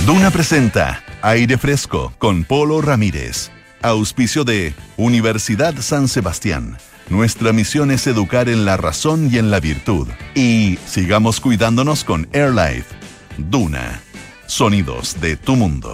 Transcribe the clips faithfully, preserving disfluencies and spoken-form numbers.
Duna presenta Aire Fresco con Polo Ramírez. Auspicio de Universidad San Sebastián. Nuestra misión es educar en la razón y en la virtud. Y sigamos cuidándonos con AirLife. Duna. Sonidos de tu mundo.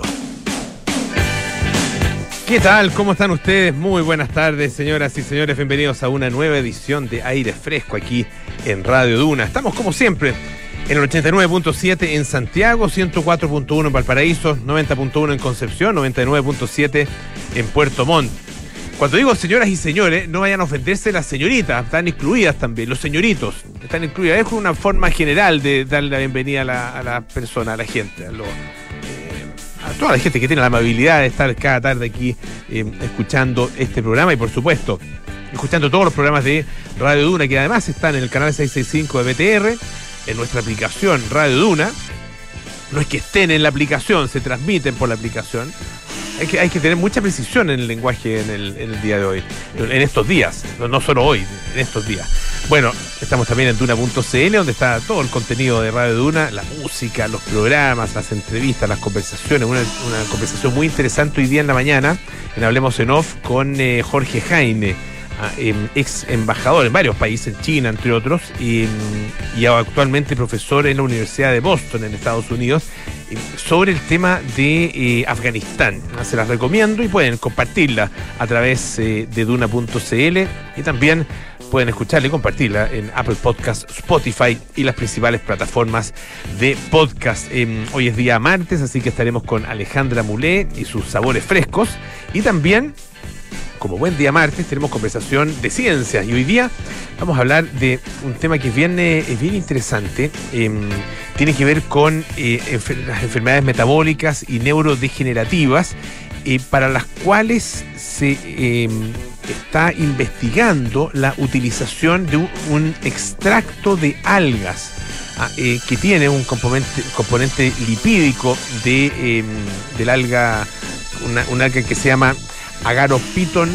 ¿Qué tal? ¿Cómo están ustedes? Muy buenas tardes, señoras y señores. Bienvenidos a una nueva edición de Aire Fresco aquí en Radio Duna. Estamos como siempre en el ochenta y nueve punto siete en Santiago, ciento cuatro punto uno en Valparaíso, noventa punto uno en Concepción, noventa y nueve punto siete en Puerto Montt. Cuando digo señoras y señores, no vayan a ofenderse las señoritas, están incluidas también, los señoritos, están incluidas. Es una forma general de darle la bienvenida a la, a la persona, a la gente, a, lo, eh, a toda la gente que tiene la amabilidad de estar cada tarde aquí eh, escuchando este programa y por supuesto escuchando todos los programas de Radio Duna, que además están en el canal seiscientos sesenta y cinco de B T R, en nuestra aplicación Radio Duna. No es que estén en la aplicación, se transmiten por la aplicación. Hay que, hay que tener mucha precisión en el lenguaje en el, en el día de hoy, en estos días, no, no solo hoy, en estos días. Bueno, estamos también en Duna punto C L, donde está todo el contenido de Radio Duna, la música, los programas, las entrevistas, las conversaciones. Una, una conversación muy interesante hoy día en la mañana, en Hablemos en Off, con eh, Jorge Jaime, ex embajador en varios países, China entre otros, y, y actualmente profesor en la Universidad de Boston en Estados Unidos, sobre el tema de eh, Afganistán. Se las recomiendo y pueden compartirla a través eh, de Duna punto C L y también pueden escucharla y compartirla en Apple Podcasts, Spotify y las principales plataformas de podcast. Eh, hoy es día martes, así que estaremos con Alejandra Mulé y sus sabores frescos, y también, como buen día martes, tenemos conversación de ciencias y hoy día vamos a hablar de un tema que es bien, eh, es bien interesante. Eh, tiene que ver con eh, enfer- las enfermedades metabólicas y neurodegenerativas, eh, para las cuales se eh, está investigando la utilización de un, un extracto de algas ah, eh, que tiene un componente, componente lipídico de, eh, del alga, una, una alga que se llama Agarophyton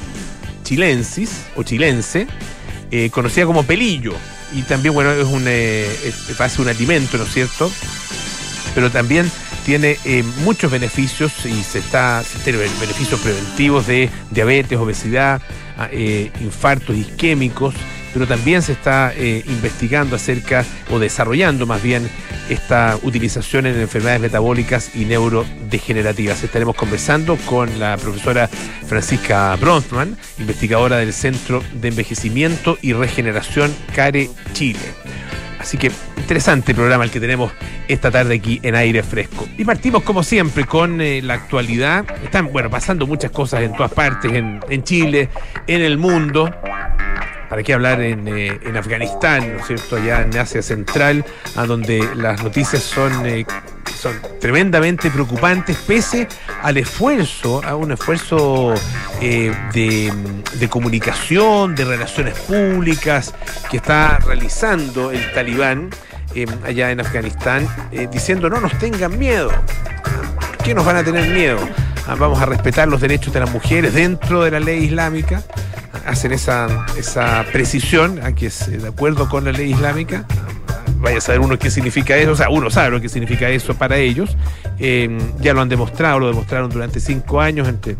chilensis o chilense, eh, conocida como pelillo, y también, bueno, es un eh, es, es un alimento, ¿no es cierto? Pero también tiene eh, muchos beneficios y se está tiene beneficios preventivos de diabetes, obesidad, eh, infartos isquémicos, pero también se está eh, investigando acerca, o desarrollando más bien, esta utilización en enfermedades metabólicas y neurodegenerativas. Estaremos conversando con la profesora Francisca Bronfman, investigadora del Centro de Envejecimiento y Regeneración CARE Chile. Así que interesante programa el que tenemos esta tarde aquí en Aire Fresco. Y partimos como siempre con eh, la actualidad. Están, bueno, pasando muchas cosas en todas partes, en, en Chile, en el mundo. ¿Para qué hablar en, eh, en Afganistán, ¿no es cierto? Allá en Asia Central, a donde las noticias son, eh, son tremendamente preocupantes, pese al esfuerzo, a un esfuerzo eh, de, de comunicación, de relaciones públicas que está realizando el Talibán eh, allá en Afganistán, eh, diciendo no nos tengan miedo. ¿Por qué nos van a tener miedo? Ah, vamos a respetar los derechos de las mujeres dentro de la ley islámica. Hacen esa, esa precisión, a que es de acuerdo con la ley islámica. Vaya a saber uno qué significa eso, o sea, uno sabe lo que significa eso para ellos. Eh, ya lo han demostrado, lo demostraron durante cinco años, entre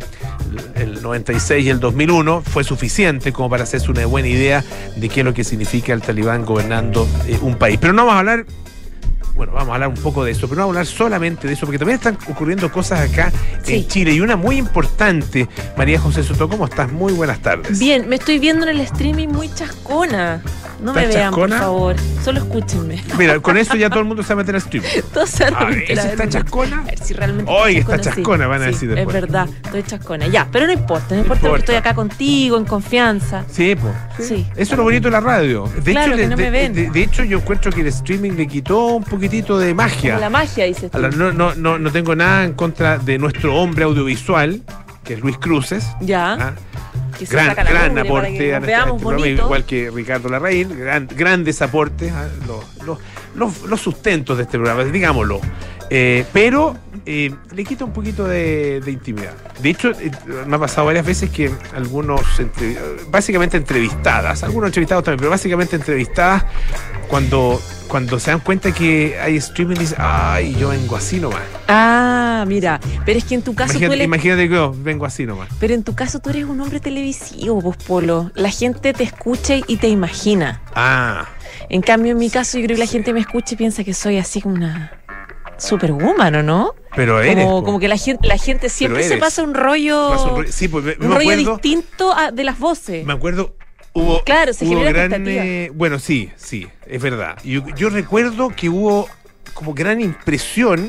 el noventa y seis y el dos mil uno. Fue suficiente como para hacerse una buena idea de qué es lo que significa el Talibán gobernando eh, un país. Pero no vamos a hablar... Bueno, vamos a hablar un poco de eso, pero no vamos a hablar solamente de eso, porque también están ocurriendo cosas acá sí. en Chile, y una muy importante. María José Soto, ¿cómo estás? Muy buenas tardes. Bien, me estoy viendo en el streaming muy chascona. No me vean, chascona? Por favor. Solo escúchenme. Mira, con eso ya todo el mundo se va a meter al streaming. Todos se van a meter. ¿Esa está chascona? A ver si realmente Hoy está chascona, sí. Van a sí, decir después. Es verdad, estoy chascona. Ya, pero no importa, no importa, porque estoy acá contigo, en confianza. Sí, pues. Sí. sí. Eso es lo bonito de la radio. De claro, hecho, que no de, me ven. De, de hecho, yo encuentro que el streaming le quitó un poquitito de magia. Como la magia, dices tú. No, no, no, no tengo nada en contra de nuestro hombre audiovisual, que es Luis Cruces. Ya. ¿Ah? Que gran gran aporte a este programa, igual que Ricardo Larraín, gran, grandes aportes, ¿ah? los, los, los, los sustentos de este programa, digámoslo. Eh, pero eh, le quita un poquito de, de intimidad. De hecho, eh, me ha pasado varias veces que algunos, entre, básicamente entrevistadas, algunos entrevistados también, pero básicamente entrevistadas, cuando, cuando se dan cuenta que hay streaming, dicen, ay, yo vengo así nomás. Ah, mira, pero es que en tu caso Imagínate, tú eres... imagínate que yo vengo así nomás. Pero en tu caso tú eres un hombre televisivo, vos, Polo. La gente te escucha y te imagina. Ah. En cambio, en mi caso, yo creo que la gente me escucha y piensa que soy así como una superwoman, ¿o no? Pero eres. Como, como que la gente, la gente siempre se pasa un rollo, pasa un rollo, sí, pues, me, un me rollo acuerdo, distinto a, de las voces. Me acuerdo, hubo, claro, se hubo genera gran, eh, bueno, sí, sí, es verdad. Yo, yo recuerdo que hubo como gran impresión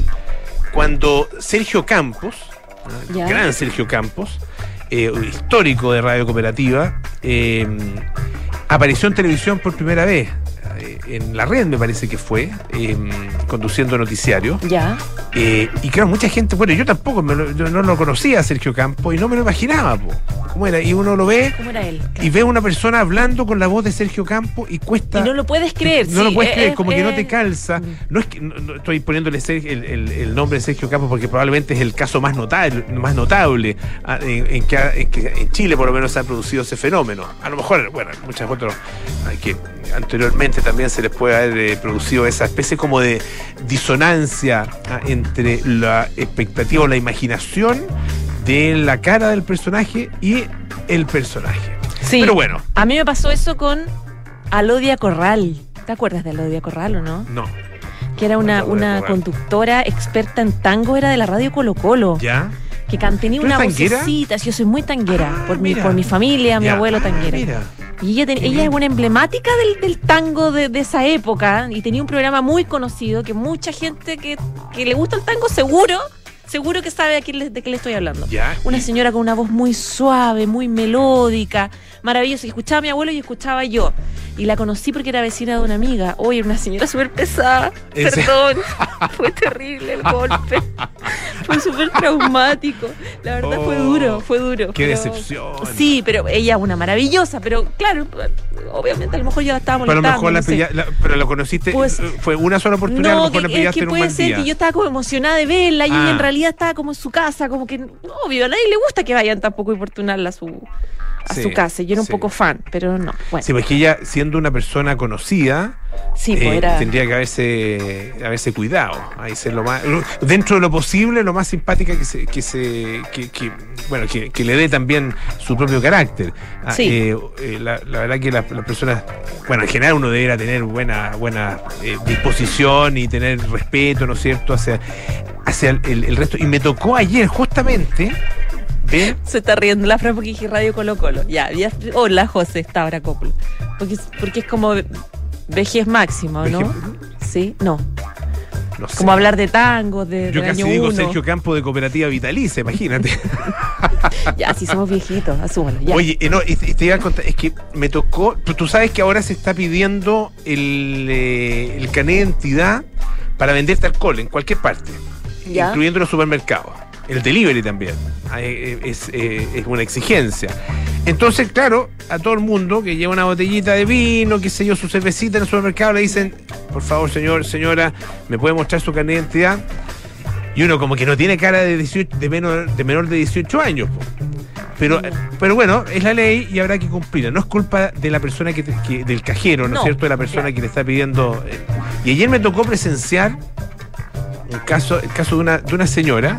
cuando Sergio Campos, ¿no? gran Sergio Campos, eh, histórico de Radio Cooperativa, eh, apareció en televisión por primera vez. En la red me parece que fue, eh, conduciendo noticiario. Ya. Eh, y claro, mucha gente, bueno, yo tampoco, me lo, yo no lo conocía a Sergio Campos y no me lo imaginaba, po, cómo era. Y uno lo ve. ¿Cómo era él? Y ve a una persona hablando con la voz de Sergio Campos y cuesta. Y no lo puedes creer. No sí, lo puedes es, creer, como es, que no te calza. No es que no, no estoy poniéndole el, el, el nombre de Sergio Campos porque probablemente es el caso más notable, más notable en, en, que, en que en Chile por lo menos se ha producido ese fenómeno. A lo mejor, bueno, muchas otras que anteriormente también se les puede haber eh, producido esa especie como de disonancia ah, entre la expectativa o la imaginación de la cara del personaje y el personaje. Sí, pero bueno. A mí me pasó eso con Alodia Corral. ¿Te acuerdas de Alodia Corral o no? No. Que era una, una conductora experta en tango, era de la radio Colo Colo. ¿Ya? Que tenía una vocecita. Yo soy muy tanguera, ah, por, mi, por mi familia, mi ya. abuelo tanguera. Ah, mira. Y ella, ten, ella es una emblemática del, del tango de, de esa época y tenía un programa muy conocido que mucha gente que, que le gusta el tango seguro, seguro que sabe a quién le, de qué le estoy hablando. ¿Ya? Una señora con una voz muy suave, muy melódica, maravillosa. Y escuchaba a mi abuelo y escuchaba yo. Y la conocí porque era vecina de una amiga. Oye, una señora súper pesada. ¿Ese? Perdón. Fue terrible el golpe. Fue súper traumático. La verdad oh, fue duro, fue duro. Qué pero, decepción. Sí, pero ella una maravillosa. Pero claro, obviamente a lo mejor ya la estaba molestando. Pero a lo mejor no la, sé. pilla, la pero lo conociste, pues, fue una sola oportunidad, no, a lo mejor que, la pillaste que en un puede mal ser día. que yo estaba como emocionada de verla y ah. ella en realidad estaba como en su casa, como que, obvio, a nadie le gusta que vayan tampoco a importunarla a su... a sí, su casa, yo era un sí. poco fan, pero no, bueno. Sí, porque ella, siendo una persona conocida, sí, eh, pues era... tendría que haberse, haberse cuidado, ahí ser lo más, dentro de lo posible, lo más simpática que se, que se, que, que bueno, que, que le dé también su propio carácter. Sí. Eh, eh, la, la verdad que las la personas, bueno, en general uno debería tener buena, buena eh, disposición y tener respeto, ¿no es cierto?, hacia, hacia el, el, el resto. Y me tocó ayer, justamente. ¿Ve? Se está riendo la Fran porque dije Radio Colo Colo. Ya, ya. Hola, José, está ahora Coplo. Porque, porque es como vejez máxima, ¿no? ¿Veje? ¿Sí? No. No sé. Como hablar de tango, de, Yo de casi año digo uno. Sergio Campos de Cooperativa Vitalicia, imagínate. Ya, si somos viejitos, asúmalo. Ya. Oye, eh, no, y, y te iba a contar, es que me tocó, tú sabes que ahora se está pidiendo el, eh, el carnet de identidad para venderte alcohol en cualquier parte, ¿ya? Incluyendo los supermercados. El delivery también es, es, es una exigencia. Entonces, claro, a todo el mundo que lleva una botellita de vino, qué sé yo, su cervecita en el supermercado, le dicen, por favor, señor, señora, ¿me puede mostrar su carnet de identidad? Y uno como que no tiene cara de, dieciocho, de, menor, de menor de dieciocho años. Pero, pero bueno, es la ley y habrá que cumplirla. No es culpa de la persona que, que del cajero, ¿no, no es cierto? De la persona claro. que le está pidiendo. Y ayer me tocó presenciar un caso, el caso de una, de una señora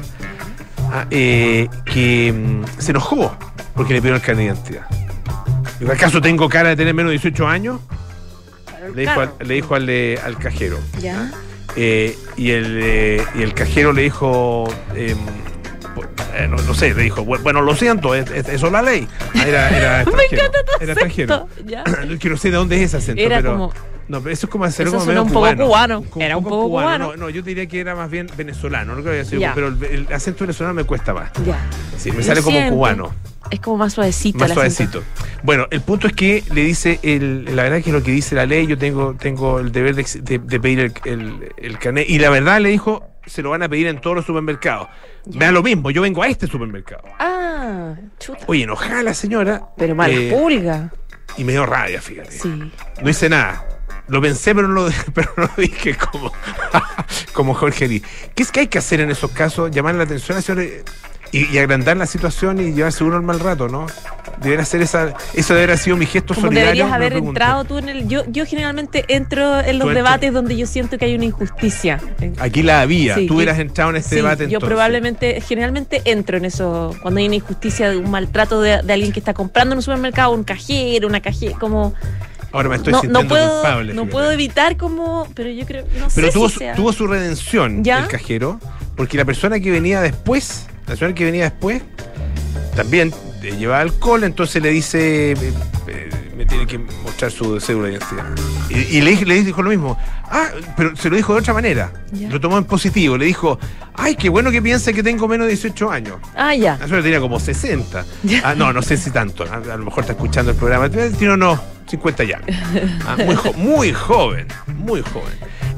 Eh, que um, se enojó porque le pidieron el carnet de identidad. ¿Y acaso tengo cara de tener menos de dieciocho años? Le dijo, al, le dijo al, de, al cajero. ¿Ya? Eh, y, el, eh, y el cajero le dijo, eh, eh, no, no sé, le dijo, bueno, lo siento, es, es, eso es la ley. Era, era extranjero. Me encanta tu era extranjero. ¿Ya? Que no sé de dónde es ese acento, era pero... Como... No, pero eso es como hacerlo eso como medio un cubano. poco cubano. Como era un poco, poco cubano. cubano. No, no, yo diría que era más bien venezolano, no creo que haya sido, pero el, el acento venezolano me cuesta más. Ya. Sí, me sale como cubano. Es como más suavecito. Más suavecito. Bueno, el punto es que le dice, el, la verdad que es lo que dice la ley, yo tengo, tengo el deber de, de, de pedir el, el, el carnet. Y la verdad le dijo, se lo van a pedir en todos los supermercados. Ya. Me da lo mismo, yo vengo a este supermercado. Ah, chuta. Oye, enojada la señora. Pero mala eh, pulga. Y me dio rabia, fíjate. Sí. No hice nada. Lo pensé, pero no lo, pero no lo dije como, como Jorge Lee. ¿Qué es que hay que hacer en esos casos? Llamar la atención a ese, y, y agrandar la situación y llevarse uno al mal rato, ¿no? Debería ser esa, eso debería haber sido mi gesto como solidario. Deberías haber entrado tú en el. Yo, yo generalmente entro en los debates donde yo siento que hay una injusticia. Aquí la había. Sí, tú yo, hubieras entrado en este sí, debate. Yo entonces. probablemente, generalmente entro en eso cuando hay una injusticia de un maltrato de, de alguien que está comprando en un supermercado, un cajero, una cajera, como. Ahora me estoy no, sintiendo no puedo, culpable. No fíjate. puedo evitar como. Pero yo creo. No pero sé tuvo, si su, sea. tuvo su redención, ¿Ya? el cajero, porque la persona que venía después, la persona que venía después, también eh, llevaba alcohol, entonces le dice, eh, eh, me tiene que mostrar su cédula de identidad. Y, y le, le dijo lo mismo. Ah, pero se lo dijo de otra manera. ¿Ya? Lo tomó en positivo. Le dijo, ay, qué bueno que piense que tengo menos de dieciocho años. Ah, ya. A eso tenía como sesenta. ¿Ya? Ah, no, no sé si tanto. A, a lo mejor está escuchando el programa. No, no, cincuenta ya. Ah, muy, jo muy joven, muy joven.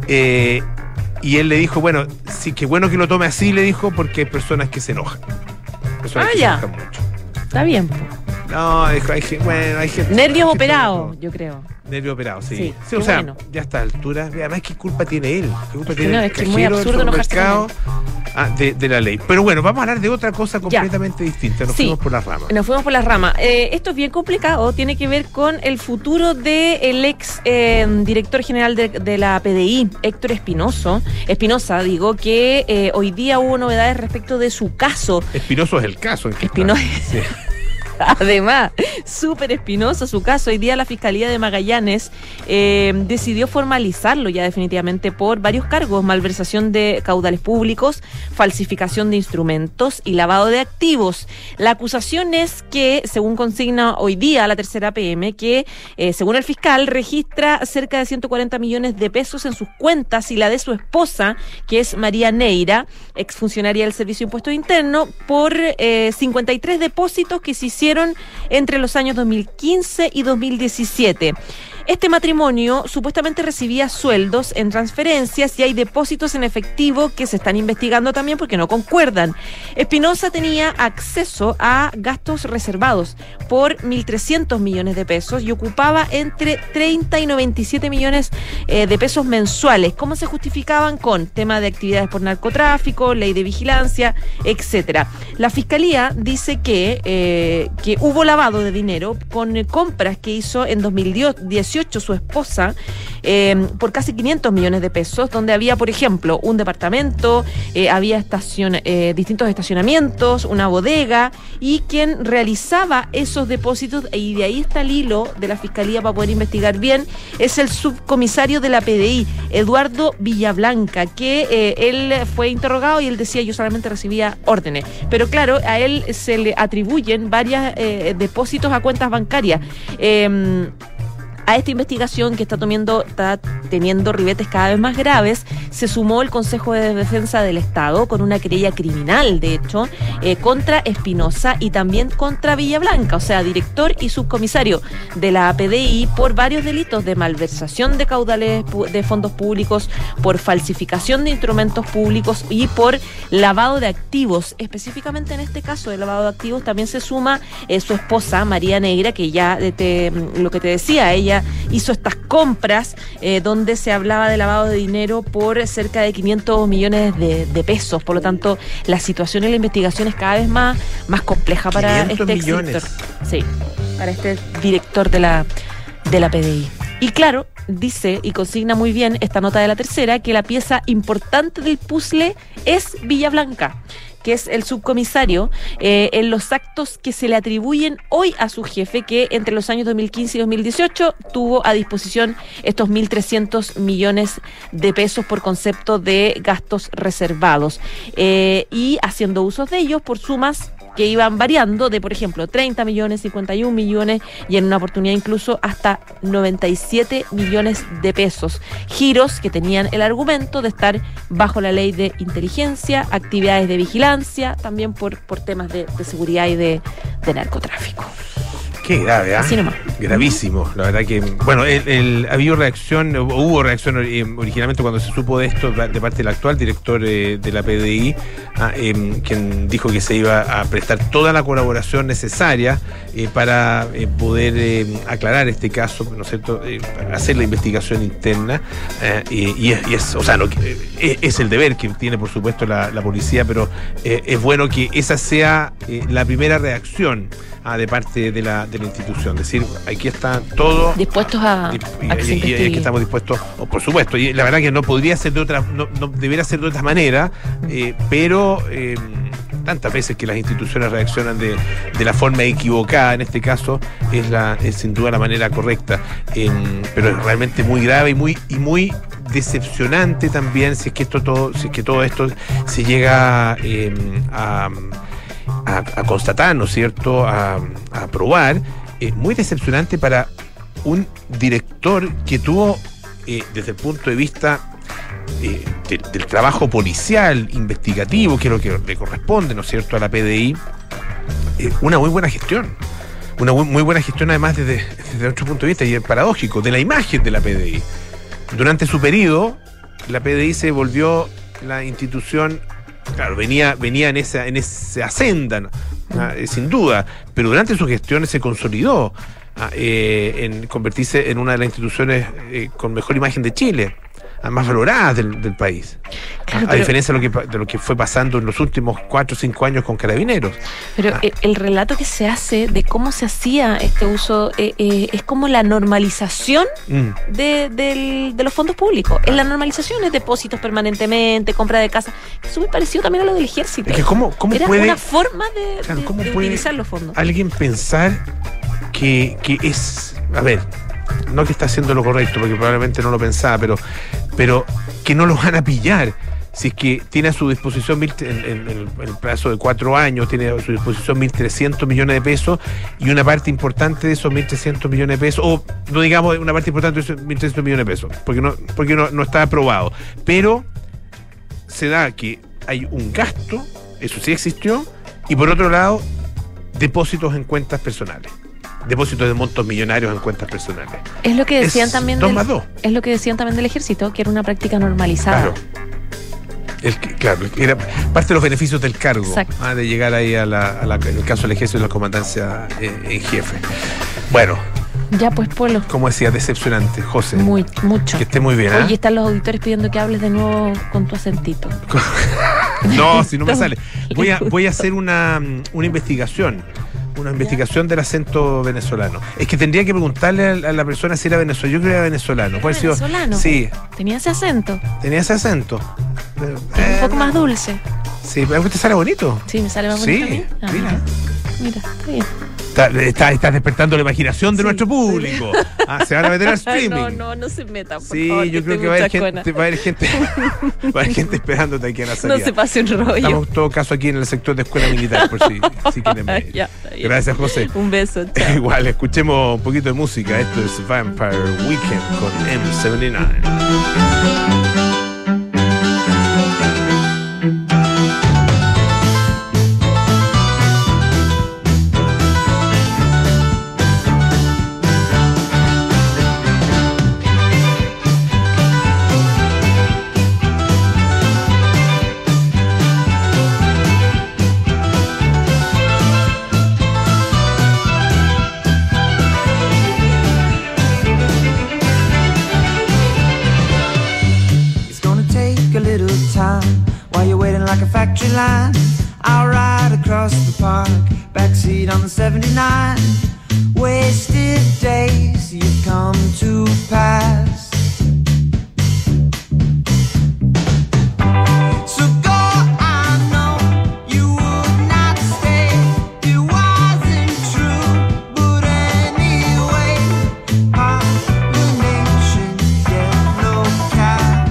Eh, y él le dijo, bueno, sí, qué bueno que lo tome así, le dijo, porque hay personas que se enojan. Personas Ah, que ya. se enojan mucho. Está bien. No, dijo, hay, bueno, hay gente. Nervios hay gente operados, de yo creo. Nervio operado, sí. Sí, Sí, o qué sea, bueno. ya a esta altura. Además, ¿qué culpa tiene él? ¿Qué culpa Es que tiene no, el es que es muy cajero del absurdo enojarse supermercado? Ah, de, de la ley. Pero bueno, vamos a hablar de otra cosa completamente distinta. Nos Sí. fuimos por las ramas. Nos fuimos por las ramas. Eh, esto es bien complicado, tiene que ver con el futuro del ex eh, director general de, de la P D I, Héctor Espinoso, Espinosa, digo, que eh, hoy día hubo novedades respecto de su caso. Espinoso es el caso en que Espinoso. está. Sí. Además, súper espinoso su caso. Hoy día la Fiscalía de Magallanes eh, decidió formalizarlo ya definitivamente por varios cargos: malversación de caudales públicos, falsificación de instrumentos y lavado de activos. La acusación es que, según consigna hoy día la tercera P M, que eh, según el fiscal registra cerca de ciento cuarenta millones de pesos en sus cuentas y la de su esposa, que es María Neira, exfuncionaria del Servicio de Impuesto Interno, por eh, cincuenta y tres depósitos que se hicieron entre los años dos mil quince y dos mil diecisiete. Este matrimonio supuestamente recibía sueldos en transferencias y hay depósitos en efectivo que se están investigando también porque no concuerdan. Espinosa tenía acceso a gastos reservados por mil trescientos millones de pesos y ocupaba entre treinta y noventa y siete millones eh, de pesos mensuales. ¿Cómo se justificaban? Con tema de actividades por narcotráfico, ley de vigilancia, etcétera. La Fiscalía dice que, eh, que hubo lavado de dinero con eh, compras que hizo en dos mil dieciocho su esposa eh, por casi quinientos millones de pesos, donde había, por ejemplo, un departamento, eh, había estacion eh, distintos estacionamientos, una bodega, y quien realizaba esos depósitos, y de ahí está el hilo de la Fiscalía para poder investigar bien, es el subcomisario de la P D I, Eduardo Villablanca, que eh, él fue interrogado y él decía: yo solamente recibía órdenes. Pero claro, a él se le atribuyen varios eh, depósitos a cuentas bancarias. Eh, A esta investigación que está, tomiendo, está teniendo ribetes cada vez más graves, se sumó el Consejo de Defensa del Estado con una querella criminal, de hecho, eh, contra Espinosa y también contra Villablanca, o sea, director y subcomisario de la P D I, por varios delitos de malversación de caudales de fondos públicos, por falsificación de instrumentos públicos y por lavado de activos. Específicamente en este caso de lavado de activos también se suma eh, su esposa, María Neira, que ya te, lo que te decía, ella hizo estas compras eh, donde se hablaba de lavado de dinero por cerca de quinientos millones de, de pesos. Por lo tanto, la situación en la investigación es cada vez más, más compleja para este exdirector. Sí, para este director de la, de la P D I. Y claro, dice y consigna muy bien esta nota de la tercera que la pieza importante del puzzle es Villablanca, que es el subcomisario, eh, en los actos que se le atribuyen hoy a su jefe, que entre los años dos mil quince y dos mil dieciocho tuvo a disposición estos mil trescientos millones de pesos por concepto de gastos reservados, eh, y haciendo usos de ellos por sumas que iban variando de, por ejemplo, treinta millones, cincuenta y un millones y en una oportunidad incluso hasta noventa y siete millones de pesos. Giros que tenían el argumento de estar bajo la ley de inteligencia, actividades de vigilancia, también por, por temas de, de seguridad y de, de narcotráfico. Qué grave, ¿ah? Así nomás. Gravísimo, la verdad que, bueno, el, el, había reacción, hubo reacción eh, originalmente cuando se supo de esto de parte del actual director eh, de la P D I, ah, eh, quien dijo que se iba a prestar toda la colaboración necesaria eh, para eh, poder eh, aclarar este caso, ¿no es cierto?, eh, para hacer la investigación interna, eh, y, y, es, y es, o sea, no, es, es el deber que tiene, por supuesto, la, la policía, pero eh, es bueno que esa sea eh, la primera reacción ah, de parte de la, de la institución, es decir, aquí está todo dispuestos a, y, a que y, se investigue. Y es que estamos dispuestos, oh, por supuesto, y la verdad que no podría ser de otra, no, no debería ser de otra manera, eh, pero eh, tantas veces que las instituciones reaccionan de, de la forma equivocada, en este caso es la es sin duda la manera correcta, eh, pero es realmente muy grave y muy y muy decepcionante también si es que esto todo, si es que todo esto se llega eh, a, a, a constatar, ¿no es cierto?, a, a probar. Eh, muy decepcionante para un director que tuvo, eh, desde el punto de vista eh, de, del trabajo policial, investigativo, que es lo que le corresponde, ¿no es cierto?, a la P D I, eh, una muy buena gestión. Una muy buena gestión, además, desde, desde nuestro punto de vista, y es paradójico, de la imagen de la P D I. Durante su periodo, la P D I se volvió la institución, claro, venía, venía en esa, en esa senda, ¿no? Ah, eh, sin duda, pero durante sus gestiones se consolidó ah, eh, en convertirse en una de las instituciones eh, con mejor imagen de Chile, ah, más valoradas del, del país, claro, a, a diferencia de lo, que, de lo que fue pasando en los últimos cuatro o cinco años con Carabineros. Pero ah. el, el relato que se hace de cómo se hacía este uso eh, eh, es como la normalización mm. de, del, de los fondos públicos. Es la normalización, es depósitos permanentemente, compra de casa. Es muy parecido también a lo del ejército. Es que cómo, cómo Era puede, una forma de, claro, de, ¿cómo de puede utilizar los fondos? Alguien pensar que, que es, a ver, no que está haciendo lo correcto, porque probablemente no lo pensaba, pero, pero que no lo van a pillar. Si es que tiene a su disposición, en, en, en el plazo de cuatro años, tiene a su disposición mil trescientos millones de pesos, y una parte importante de esos mil trescientos millones de pesos, o no digamos una parte importante de esos mil trescientos millones de pesos, porque no, porque no, no está aprobado, pero se da que hay un gasto, eso sí existió, y por otro lado, depósitos en cuentas personales. Depósitos de montos millonarios en cuentas personales. Es lo que decían es también dos del, más dos. Es lo que decían también del ejército, que era una práctica normalizada. Claro. El, claro, era parte de los beneficios del cargo, ah, de llegar ahí a la, a la, en el caso del ejército, la comandancia eh, en jefe. Bueno. Ya pues, Polo. Como decía, decepcionante, José. Muy, mucho. Que esté muy bien. Oye, ¿eh? están los auditores pidiendo que hables de nuevo con tu acentito. No, si no me sale. Voy a, voy a hacer una, una investigación. Una investigación ¿Ya? del acento venezolano. Es que tendría que preguntarle a, a la persona si era venezolano. Yo creo que era venezolano. ¿Cuál venezolano? Sí. Tenía ese acento. Tenía ese acento. Eh, un poco más dulce. Sí, pero ¿te sale bonito? Sí, me sale más bonito. Sí, ah, mira. Mira, está bien. Estás está, está despertando la imaginación de sí, nuestro público. Sí. Ah, se van a meter al streaming. No, no, no se metan, por sí, favor. yo creo que va a, haber gente, va a haber gente, va a haber gente esperándote aquí en la salida. No se pase un rollo. Estamos en todo caso aquí en el sector de escuela militar, por si, si quieren ver. Ya, gracias, José. Un beso, chao. Igual, escuchemos un poquito de música. Esto es Vampire Weekend con eme setenta y nueve. Factory line, I'll ride across the park, backseat on the seventy-nine. Wasted days you've come to pass. So go, I know you would not stay. It wasn't true, but anyway, pollination, yellow cat.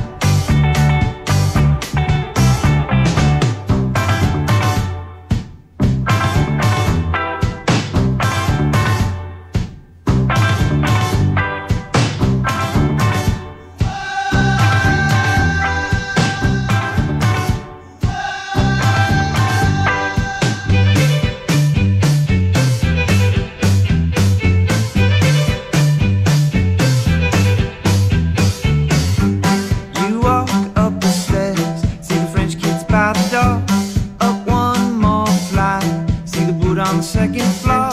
on second floor.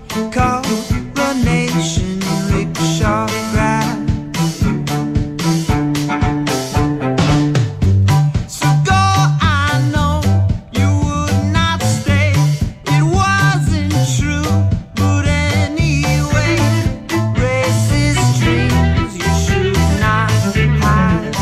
Coronation rickshaw ride. So go, I know you would not stay. It wasn't true, but anyway, racist dreams you should not hide.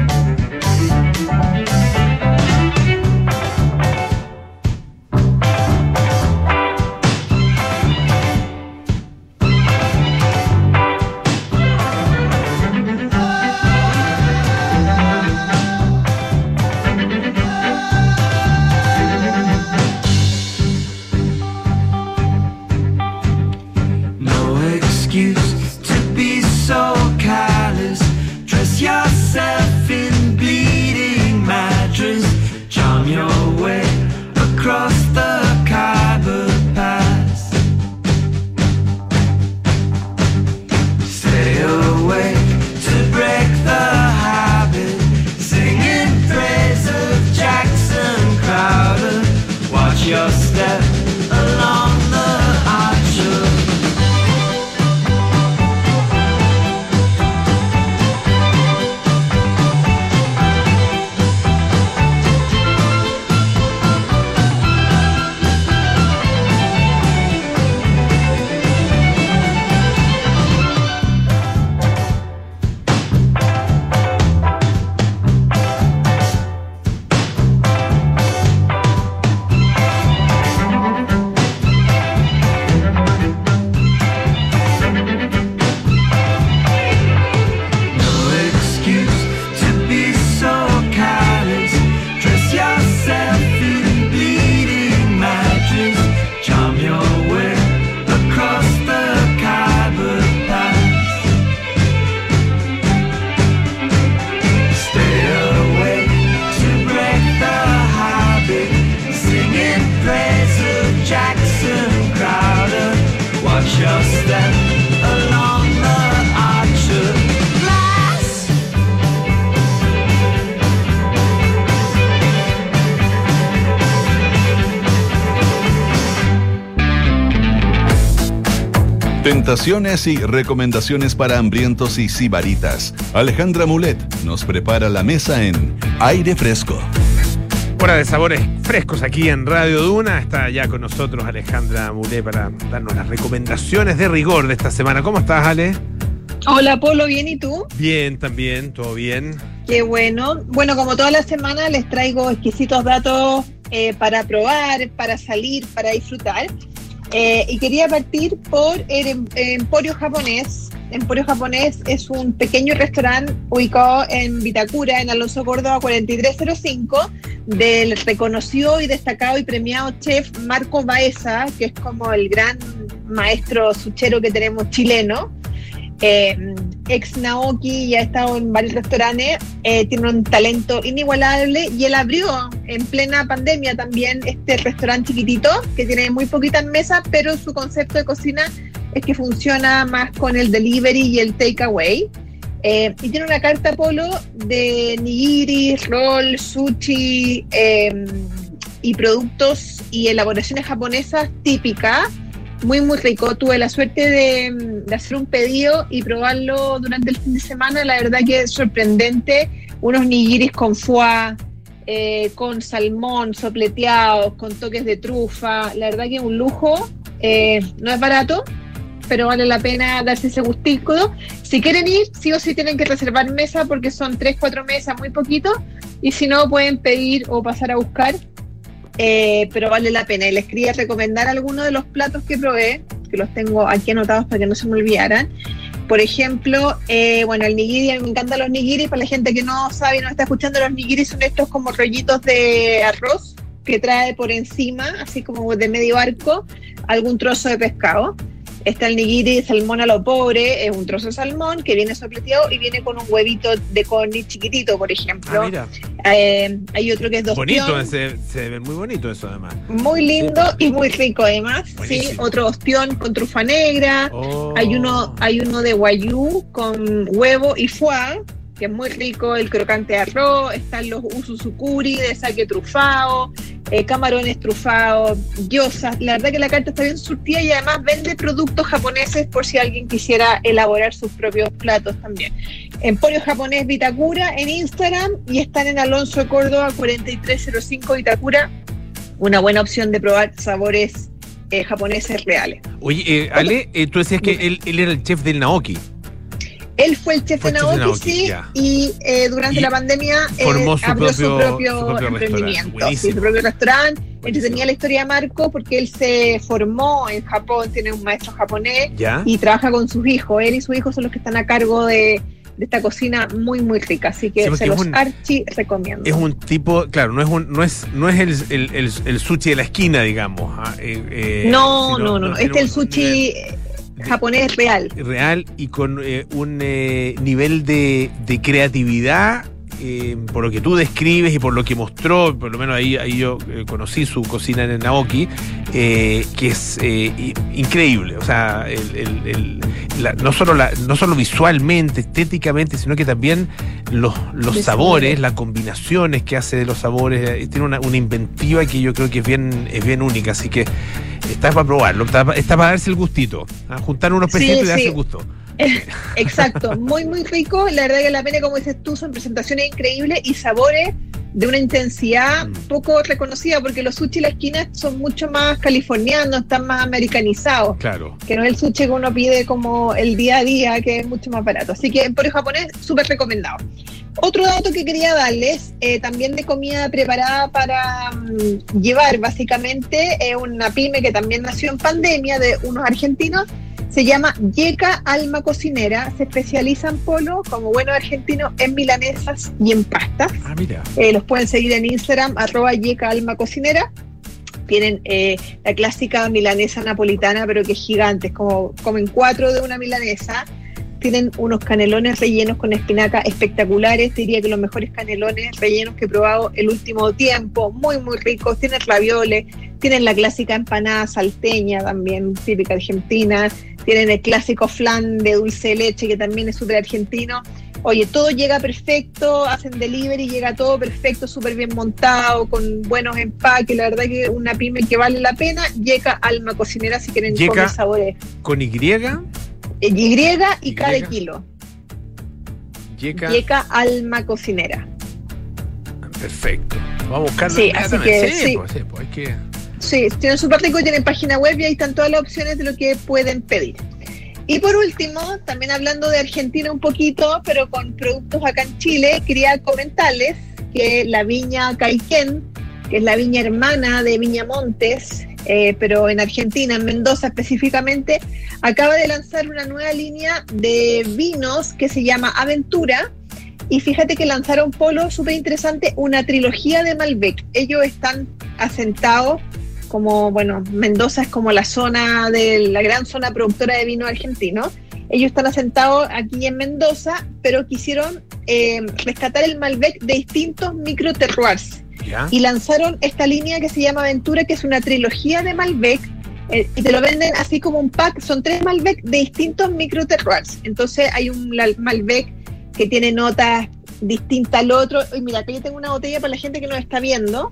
No excuse to be so callous. Dress yourself in bleeding mattress. Charm your way across the Khyber Pass. Stay away to break the habit. Singing praise of Jackson Crowder. Watch your step along the archer. No excuse to be so callous. Dress yourself in bleeding mattress. Charm your way across the Khyber Pass. Stay away to break the habit. Singing praise of Jackson Crowder. Watch your step along the archer. Glass. Tentaciones y recomendaciones para hambrientos y sibaritas. Alejandra Mulet nos prepara la mesa en Aire Fresco. Hora de sabores frescos aquí en Radio Duna. Está ya con nosotros Alejandra Mulé para darnos las recomendaciones de rigor de esta semana. ¿Cómo estás, Ale? Hola, Polo, ¿bien y tú? Bien, también, todo bien. Qué bueno. Bueno, como toda la semana les traigo exquisitos datos eh, para probar, para salir, para disfrutar. Eh, y quería partir por el em- Emporio Japonés. Emporio Japonés es un pequeño restaurante ubicado en Vitacura, en Alonso Córdoba cuarenta y tres cero cinco, del reconocido y destacado y premiado chef Marco Baeza, que es como el gran maestro suchero que tenemos chileno. Eh, ex Naoki, ya ha estado en varios restaurantes, eh, tiene un talento inigualable y él abrió en plena pandemia también este restaurante chiquitito que tiene muy poquitas mesas, pero su concepto de cocina es que funciona más con el delivery y el takeaway. Eh, y tiene una carta, Polo, de nigiri, roll, sushi eh, y productos y elaboraciones japonesas típicas. Muy, muy rico. Tuve la suerte de, de hacer un pedido y probarlo durante el fin de semana. La verdad que es sorprendente. Unos nigiris con foie, eh, con salmón sopleteados, con toques de trufa. La verdad que es un lujo. Eh, no es barato, pero vale la pena darse ese gustico. Si quieren ir, sí o sí tienen que reservar mesa porque son tres, cuatro mesas, muy poquito. Y si no, pueden pedir o pasar a buscar. Eh, pero vale la pena. Y les quería recomendar algunos de los platos que probé, que los tengo aquí anotados para que no se me olvidaran. Por ejemplo, eh, bueno, el nigiri, a mí me encantan los nigiris. Para la gente que no sabe y no está escuchando, los nigiris son estos como rollitos de arroz que trae por encima, así como de medio arco, algún trozo de pescado. Está el nigiri de salmón a lo pobre, es un trozo de salmón que viene sopleteado y viene con un huevito de coni chiquitito, por ejemplo. Ah, mira. Eh, hay otro que es dos Bonito, se, se ve muy bonito eso además. Muy lindo y muy rico además. Buenísimo. Sí, otro ostión con trufa negra. Oh. Hay uno, hay uno de guayú con huevo y foie, que es muy rico, el crocante de arroz. Están los ususukuri de saque trufado, eh, camarones trufados, gyozas. La verdad que la carta está bien surtida y además vende productos japoneses por si alguien quisiera elaborar sus propios platos también. Emporio Japonés Vitacura en Instagram y están en Alonso de Córdoba cuarenta y tres cero cinco Vitacura. Una buena opción de probar sabores eh, japoneses reales. Oye, eh, Ale, eh, tú decías que él, él era el chef del Naoki. Él fue el chef fue de chef Naoki, de Naoki, sí, ya. y eh, durante Y la pandemia eh, formó su abrió propio- su propio, su propio emprendimiento, restaurante. sí, su propio restaurante. Buenísimo. Entretenía la historia de Marco porque él se formó en Japón, tiene un maestro japonés ¿Ya? y trabaja con sus hijos. Él y sus hijos son los que están a cargo de, de esta cocina muy, muy rica, así que Sí, porque se es los un- archi recomiendo. Es un tipo, claro, no es un, no es, no es el, el, el, el sushi de la esquina, digamos. ah, eh, eh, no, sino- no, no, no, tiene este es el un sushi nivel japonés real. real y con eh, un eh, nivel de, de creatividad, eh, por lo que tú describes y por lo que mostró, por lo menos ahí, ahí yo eh, conocí su cocina en el Naoki, eh, que es eh, i- increíble. O sea, el, el- el- la- no, solo la, no solo visualmente, estéticamente, sino que también los, los De sabores, sabor. las combinaciones que hace de los sabores, eh, tiene una, una inventiva que yo creo que es bien, es bien única. Así que está para probarlo, está, pa- está para darse el gustito, ¿ah? Juntar unos Sí, pesitos y darse sí. el gusto. Exacto, muy muy rico, la verdad que la pena, como dices tú, son presentaciones increíbles y sabores de una intensidad Mm. poco reconocida, porque los sushi en la esquina son mucho más californianos, están más americanizados, Claro. que no es el sushi que uno pide como el día a día, que es mucho más barato. Así que Emporio Japonés, súper recomendado. Otro dato que quería darles, eh, también de comida preparada para mm, llevar, básicamente, es una pyme que también nació en pandemia de unos argentinos. Se llama Yeca Alma Cocinera, se especializa en polo, como buenos argentinos, en milanesas y en pastas. Ah, mira. Eh, los pueden seguir en Instagram, arroba Yeca Alma Cocinera. Tienen eh, la clásica milanesa napolitana, pero que es gigante, es como comen cuatro de una milanesa. Tienen unos canelones rellenos con espinaca espectaculares, diría que los mejores canelones rellenos que he probado el último tiempo, muy muy ricos. Tienen ravioles, tienen la clásica empanada salteña también, típica argentina. Tienen el clásico flan de dulce de leche, que también es súper argentino. Oye, todo llega perfecto, hacen delivery, llega todo perfecto, súper bien montado, con buenos empaques. La verdad que una pyme que vale la pena. Yeca Alma Cocinera, si quieren Yeca. comer sabores. Con Y, Eh, Y y Y. K de kilo. Yeca. Yeca Alma Cocinera. Perfecto. Vamos a buscarlo. Sí, así inmediatamente. que sí, sí. Pues, sí, pues hay que. Sí, tienen súper rico, tienen página web y ahí están todas las opciones de lo que pueden pedir. Y por último, también hablando de Argentina un poquito, pero con productos acá en Chile, quería comentarles que la viña Caiquén, que es la viña hermana de Viña Montes, eh, pero en Argentina, en Mendoza específicamente, acaba de lanzar una nueva línea de vinos que se llama Aventura. Y fíjate que lanzaron, Polo, súper interesante, una trilogía de Malbec. Ellos están asentados como, bueno, Mendoza es como la zona de la gran zona productora de vino argentino. Ellos están asentados aquí en Mendoza, pero quisieron eh, rescatar el Malbec de distintos microterroirs. ¿Ya? Y lanzaron esta línea que se llama Aventura, que es una trilogía de Malbec, eh, y te lo venden así como un pack. Son tres Malbec de distintos microterroirs. Entonces hay un la- Malbec que tiene notas distintas al otro. Y mira, aquí yo tengo una botella para la gente que nos está viendo.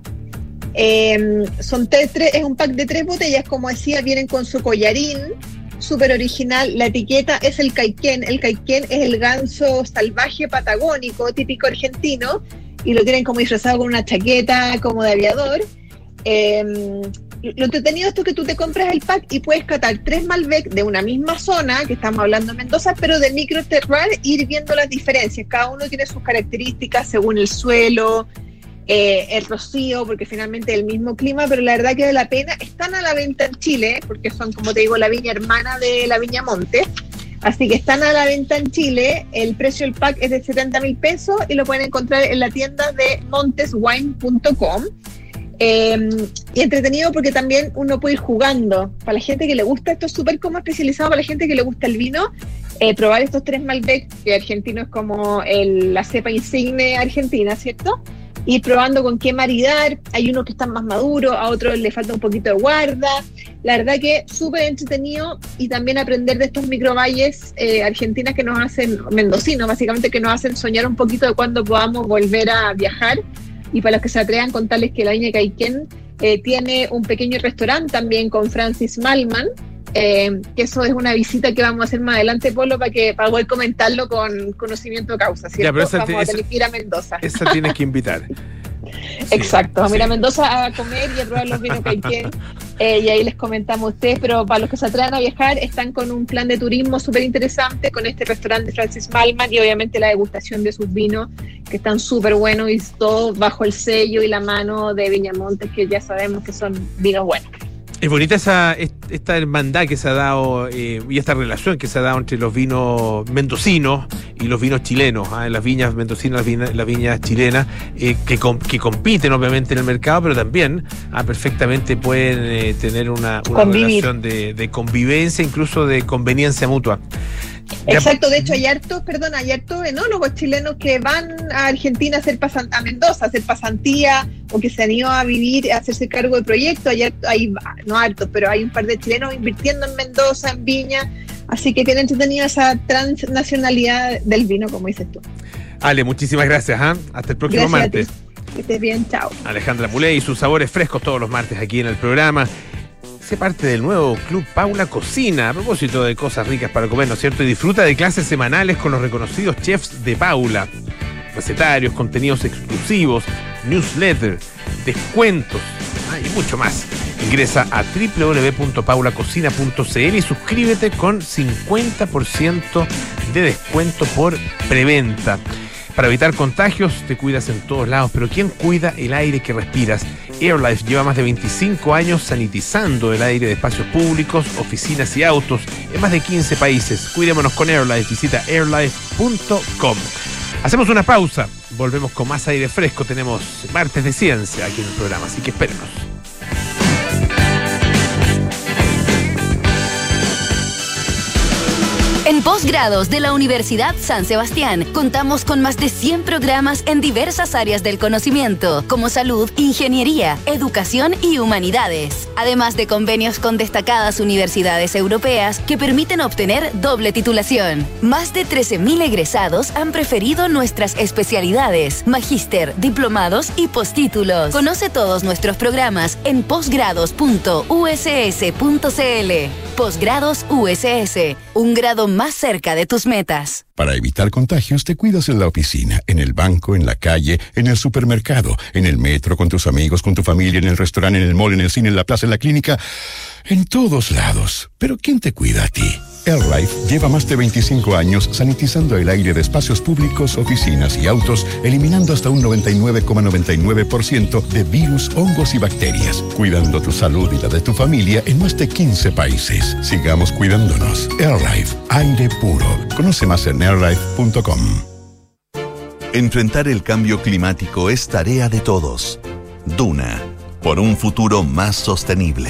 Eh, son tres, tres, es un pack de tres botellas, como decía, vienen con su collarín, súper original. La etiqueta es el Caiquén. El Caiquén es el ganso salvaje patagónico, típico argentino, y lo tienen como disfrazado con una chaqueta como de aviador. Eh, lo entretenido es esto, que tú te compras el pack y puedes catar tres Malbec de una misma zona, que estamos hablando de Mendoza, pero de micro terroir, ir viendo las diferencias. Cada uno tiene sus características según el suelo, eh, el rocío, porque finalmente es el mismo clima, pero la verdad que vale la pena. Están a la venta en Chile, porque son, como te digo, la viña hermana de la Viña Montes. Así que están a la venta en Chile. El precio del pack es de setenta mil pesos y lo pueden encontrar en la tienda de monteswine punto com. Eh, y entretenido porque también uno puede ir jugando. Para la gente que le gusta, esto es súper como especializado para la gente que le gusta el vino, eh, probar estos tres Malbec, que argentino es como el, la cepa insigne argentina, ¿cierto? Ir probando con qué maridar. Hay unos que están más maduros, a otros le falta un poquito de guarda. La verdad que súper entretenido, y también aprender de estos microvalles eh, argentinas que nos hacen, mendocinos básicamente, que nos hacen soñar un poquito de cuando podamos volver a viajar. Y para los que se atrevan, contarles que la viña Caiquén eh, tiene un pequeño restaurante también con Francis Mallmann, eh, que eso es una visita que vamos a hacer más adelante, Polo, para que para poder comentarlo con conocimiento de causa, ¿cierto? Ya, pero esa, vamos esa, a tener que ir a Mendoza. Esa tienes que invitar. Exacto, vamos a sí. ir a Mendoza a comer y a probar los vinos Caiquén, eh, y ahí les comentamos a ustedes, pero para los que se atrevan a viajar, están con un plan de turismo súper interesante con este restaurante Francis Mallmann y obviamente la degustación de sus vinos, que están súper buenos y todo bajo el sello y la mano de Viñamontes, que ya sabemos que son vinos buenos. Es bonita esa esta hermandad que se ha dado eh, y esta relación que se ha dado entre los vinos mendocinos y los vinos chilenos, ¿eh? Las viñas mendocinas, las viñas, las viñas chilenas, eh, que, com, que compiten obviamente en el mercado, pero también ah, perfectamente pueden eh, tener una, una relación de, de convivencia, incluso de conveniencia mutua. Exacto, de hecho hay hartos, perdón, hay hartos enólogos chilenos que van a Argentina a hacer pasan, a Mendoza, a hacer pasantía, o que se han ido a vivir, a hacerse cargo de proyectos. Hay, hay no hartos, pero hay un par de chilenos invirtiendo en Mendoza, en Viña, así que tiene entretenido esa transnacionalidad del vino, como dices tú. Ale, muchísimas gracias, ¿eh? Hasta el próximo Gracias martes. A ti. Que estés bien, chao. Alejandra Muley y sus sabores frescos todos los martes aquí en el programa. Sé parte del nuevo Club Paula Cocina, a propósito de cosas ricas para comer, ¿no es cierto? Y disfruta de clases semanales con los reconocidos chefs de Paula. Recetarios, contenidos exclusivos, newsletter, descuentos, ah, y mucho más. Ingresa a doble u doble u doble u punto paula cocina punto c l y suscríbete con cincuenta por ciento de descuento por preventa. Para evitar contagios, te cuidas en todos lados, pero ¿quién cuida el aire que respiras? AirLife lleva más de veinticinco años sanitizando el aire de espacios públicos, oficinas y autos en más de quince países. Cuidémonos con AirLife. Visita airlife punto com. Hacemos una pausa. Volvemos con más aire fresco. Tenemos martes de ciencia aquí en el programa, así que espérenos. En Posgrados de la Universidad San Sebastián contamos con más de cien programas en diversas áreas del conocimiento, como salud, ingeniería, educación y humanidades. Además de convenios con destacadas universidades europeas que permiten obtener doble titulación. Más de trece mil egresados han preferido nuestras especialidades, magíster, diplomados y postítulos. Conoce todos nuestros programas en posgrados punto u s s punto c l. Posgrados U S S, un grado más cerca de tus metas. Para evitar contagios, te cuidas en la oficina, en el banco, en la calle, en el supermercado, en el metro, con tus amigos, con tu familia, en el restaurante, en el mall, en el cine, en la plaza, en la clínica, en todos lados. Pero ¿quién te cuida a ti? AirLife lleva más de veinticinco años sanitizando el aire de espacios públicos, oficinas y autos, eliminando hasta un noventa y nueve coma noventa y nueve por ciento de virus, hongos y bacterias, cuidando tu salud y la de tu familia en más de quince países. Sigamos cuidándonos. AirLife, aire puro. Conoce más en airlife punto com. Enfrentar el cambio climático es tarea de todos. Duna, por un futuro más sostenible.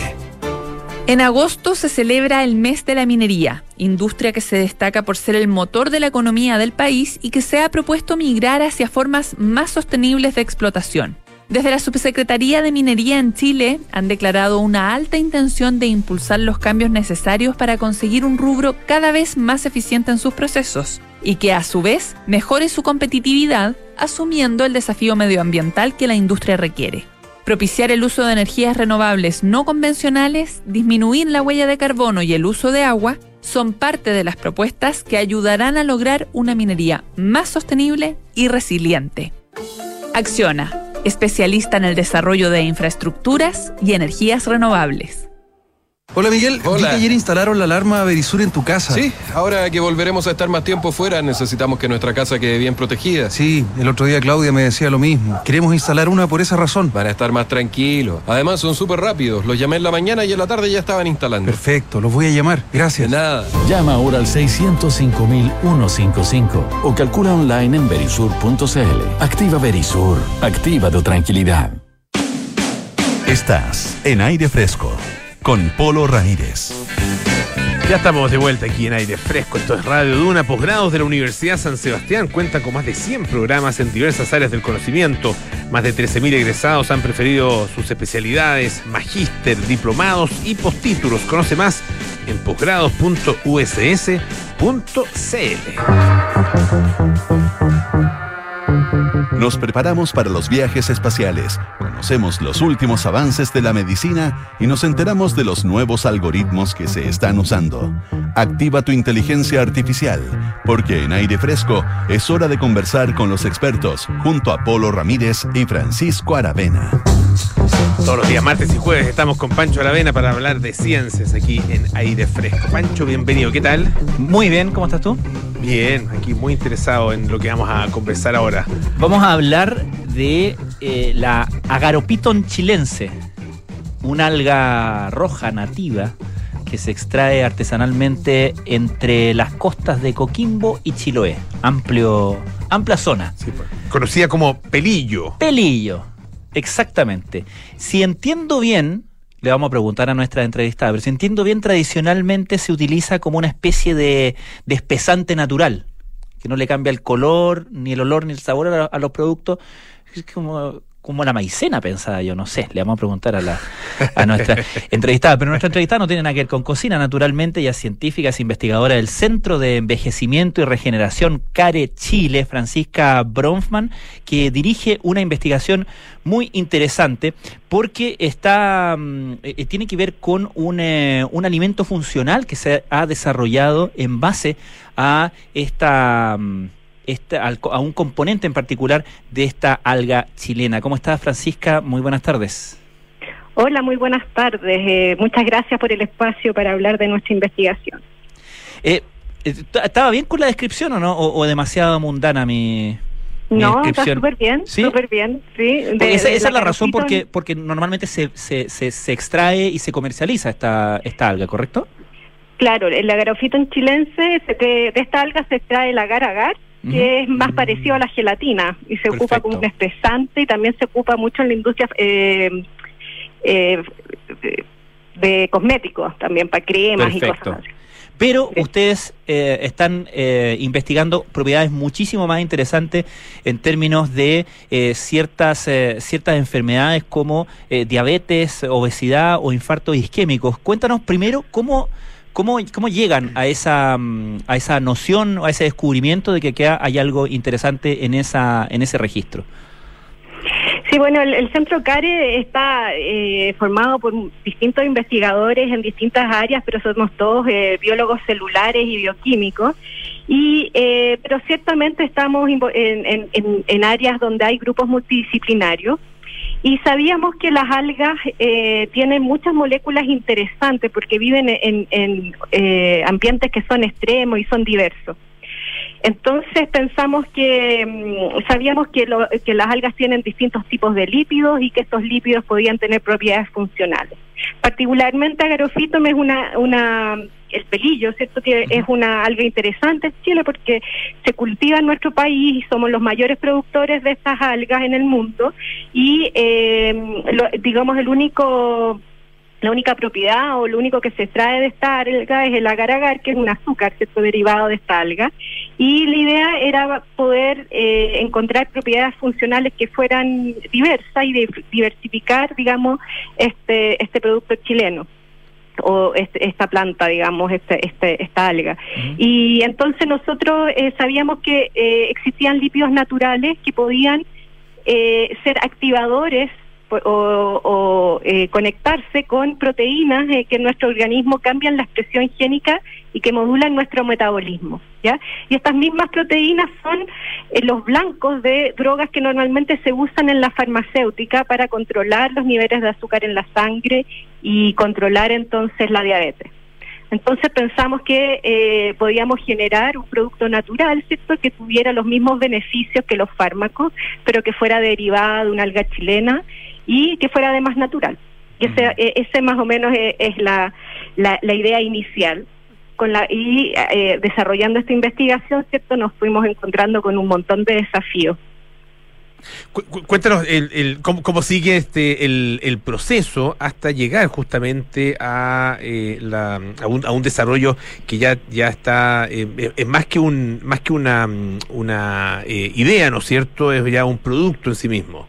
En agosto se celebra el Mes de la Minería, industria que se destaca por ser el motor de la economía del país y que se ha propuesto migrar hacia formas más sostenibles de explotación. Desde la Subsecretaría de Minería en Chile han declarado una alta intención de impulsar los cambios necesarios para conseguir un rubro cada vez más eficiente en sus procesos y que a su vez mejore su competitividad, asumiendo el desafío medioambiental que la industria requiere. Propiciar el uso de energías renovables no convencionales, disminuir la huella de carbono y el uso de agua son parte de las propuestas que ayudarán a lograr una minería más sostenible y resiliente. Acciona, especialista en el desarrollo de infraestructuras y energías renovables. Hola Miguel, Hola. vi que ayer instalaron la alarma Verisur en tu casa. Sí, ahora que volveremos a estar más tiempo fuera, necesitamos que nuestra casa quede bien protegida. Sí, el otro día Claudia me decía lo mismo. Queremos instalar una por esa razón. Van a estar más tranquilos. Además son súper rápidos. Los llamé en la mañana y en la tarde ya estaban instalando. Perfecto, los voy a llamar. Gracias. De nada. Llama ahora al seis cero cinco, uno cinco cinco o calcula online en verisur punto c l. Activa Verisur. Activa tu tranquilidad. Estás en Aire Fresco con Polo Ramírez. Ya estamos de vuelta aquí en Aire Fresco. Esto es Radio Duna. Posgrados de la Universidad San Sebastián cuenta con más de cien programas en diversas áreas del conocimiento. Más de trece mil egresados han preferido sus especialidades, magíster, diplomados y postítulos. Conoce más en posgrados punto u s s punto c l. Nos preparamos para los viajes espaciales con Conocemos los últimos avances de la medicina y nos enteramos de los nuevos algoritmos que se están usando. Activa tu inteligencia artificial, porque en Aire Fresco es hora de conversar con los expertos junto a Polo Ramírez y Francisco Aravena. Todos los días, martes y jueves, estamos con Pancho Aravena para hablar de ciencias aquí en Aire Fresco. Pancho, bienvenido, ¿qué tal? Muy bien, ¿cómo estás tú? Bien, aquí muy interesado en lo que vamos a conversar ahora. Vamos a hablar de eh, la Agarophyton chilense, una alga roja nativa que se extrae artesanalmente entre las costas de Coquimbo y Chiloé. Amplio, amplia zona. Sí, pues, conocida como pelillo. Pelillo, exactamente. Si entiendo bien, le vamos a preguntar a nuestra entrevistada, pero si entiendo bien, tradicionalmente se utiliza como una especie de, de espesante natural, que no le cambia el color, ni el olor, ni el sabor a, a los productos. Es como, como la maicena, pensaba yo, no sé, le vamos a preguntar a, la, a nuestra entrevistada, pero nuestra entrevistada no tiene nada que ver con cocina, naturalmente. Ella es científica, es investigadora del Centro de Envejecimiento y Regeneración CARE Chile, Francisca Bronfman, que dirige una investigación muy interesante porque está eh, tiene que ver con un, eh, un alimento funcional que se ha desarrollado en base a esta... Esta, a un componente en particular de esta alga chilena. ¿Cómo estás, Francisca? Muy buenas tardes. Hola, muy buenas tardes. Eh, muchas gracias por el espacio para hablar de nuestra investigación. Eh, ¿Estaba bien con la descripción o no? ¿O, o demasiado mundana mi, mi no, descripción? Está súper bien, ¿Sí? súper bien. Sí, de, esa, de esa es la razón Agarophyton. porque, porque normalmente se, se, se, se extrae y se comercializa esta, esta alga, ¿correcto? Claro, el Agarophyton chilense, se, de, de esta alga se extrae el agar-agar, que es más parecido a la gelatina y se Perfecto. Ocupa como un espesante y también se ocupa mucho en la industria eh, eh, de cosméticos, también para cremas Perfecto. Y cosas así. Pero sí. ustedes eh, están eh, investigando propiedades muchísimo más interesantes en términos de eh, ciertas eh, ciertas enfermedades como eh, diabetes, obesidad o infartos isquémicos. Cuéntanos primero cómo ¿Cómo, ¿Cómo llegan a esa a esa noción o a ese descubrimiento de que acá hay algo interesante en esa en ese registro? Sí, bueno, el, el Centro CARE está eh, formado por distintos investigadores en distintas áreas, pero somos todos eh, biólogos celulares y bioquímicos. Y eh, pero ciertamente estamos en, en, en, en áreas donde hay grupos multidisciplinarios. Y sabíamos que las algas eh, tienen muchas moléculas interesantes porque viven en, en eh, ambientes que son extremos y son diversos. Entonces pensamos que, mmm, sabíamos que, lo, que las algas tienen distintos tipos de lípidos y que estos lípidos podían tener propiedades funcionales. Particularmente Agarophyton es una, una, el pelillo, ¿cierto? Que es una alga interesante en Chile porque se cultiva en nuestro país y somos los mayores productores de estas algas en el mundo y eh, lo, digamos el único la única propiedad o lo único que se extrae de esta alga es el agar-agar, que es un azúcar, ¿cierto? Derivado de esta alga, y la idea era poder eh, encontrar propiedades funcionales que fueran diversas y de, diversificar, digamos, este este producto chileno o este, esta planta, digamos, este, este, esta alga. Uh-huh. Y entonces nosotros eh, sabíamos que eh, existían lípidos naturales que podían eh, ser activadores o, o eh, conectarse con proteínas eh, que en nuestro organismo cambian la expresión génica y que modulan nuestro metabolismo, ¿ya? Y estas mismas proteínas son eh, los blancos de drogas que normalmente se usan en la farmacéutica para controlar los niveles de azúcar en la sangre y controlar entonces la diabetes. Entonces pensamos que eh, podíamos generar un producto natural, ¿cierto?, que tuviera los mismos beneficios que los fármacos, pero que fuera derivada de una alga chilena y que fuera además natural. Y ese, ese más o menos es, es la, la, la idea inicial. Con la y eh, desarrollando esta investigación, ¿cierto?, nos fuimos encontrando con un montón de desafíos. Cuéntanos el, el, cómo, cómo sigue este el, el proceso hasta llegar justamente a, eh, la, a, un, a un desarrollo que ya ya está eh, es más que un más que una una eh, idea, ¿no es cierto? Es ya un producto en sí mismo.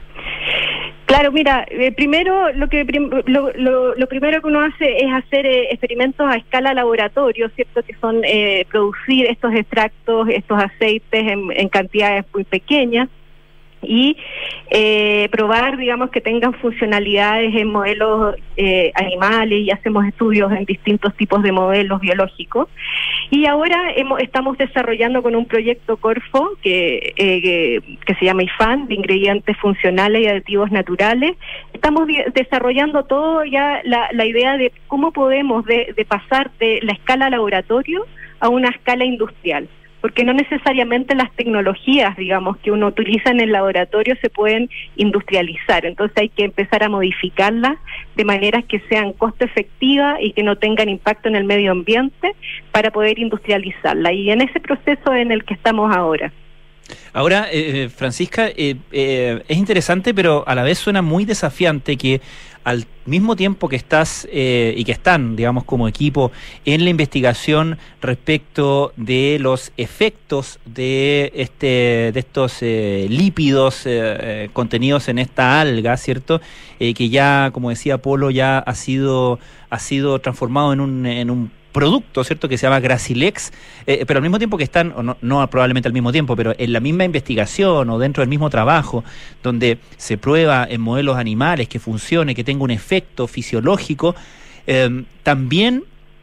Claro, mira, eh, primero lo que prim lo, lo, lo primero que uno hace es hacer eh, experimentos a escala laboratorio, ¿cierto? Que son eh, producir estos extractos, estos aceites en, en cantidades muy pequeñas. y eh, probar, digamos, que tengan funcionalidades en modelos eh, animales, y hacemos estudios en distintos tipos de modelos biológicos. Y ahora hemos, estamos desarrollando con un proyecto Corfo que, eh, que, que se llama I F A N, de ingredientes funcionales y aditivos naturales. Estamos desarrollando todo ya la, la idea de cómo podemos de, de pasar de la escala laboratorio a una escala industrial, porque no necesariamente las tecnologías, digamos, que uno utiliza en el laboratorio se pueden industrializar. Entonces hay que empezar a modificarlas de maneras que sean costo efectivas y que no tengan impacto en el medio ambiente para poder industrializarla. Y en ese proceso en el que estamos ahora. Ahora, eh, Francisca, eh, eh, es interesante, pero a la vez suena muy desafiante que al mismo tiempo que estás eh, y que están, digamos, como equipo en la investigación respecto de los efectos de este de estos eh, lípidos eh, eh, contenidos en esta alga, ¿cierto? Eh, que ya, como decía Polo, ya ha sido ha sido transformado en un en un producto, ¿cierto?, que se llama Gracilex, eh, pero al mismo tiempo que están, o no, no probablemente al mismo tiempo, pero en la misma investigación o dentro del mismo trabajo, donde se prueba en modelos animales que funcione, que tenga un efecto fisiológico, eh, también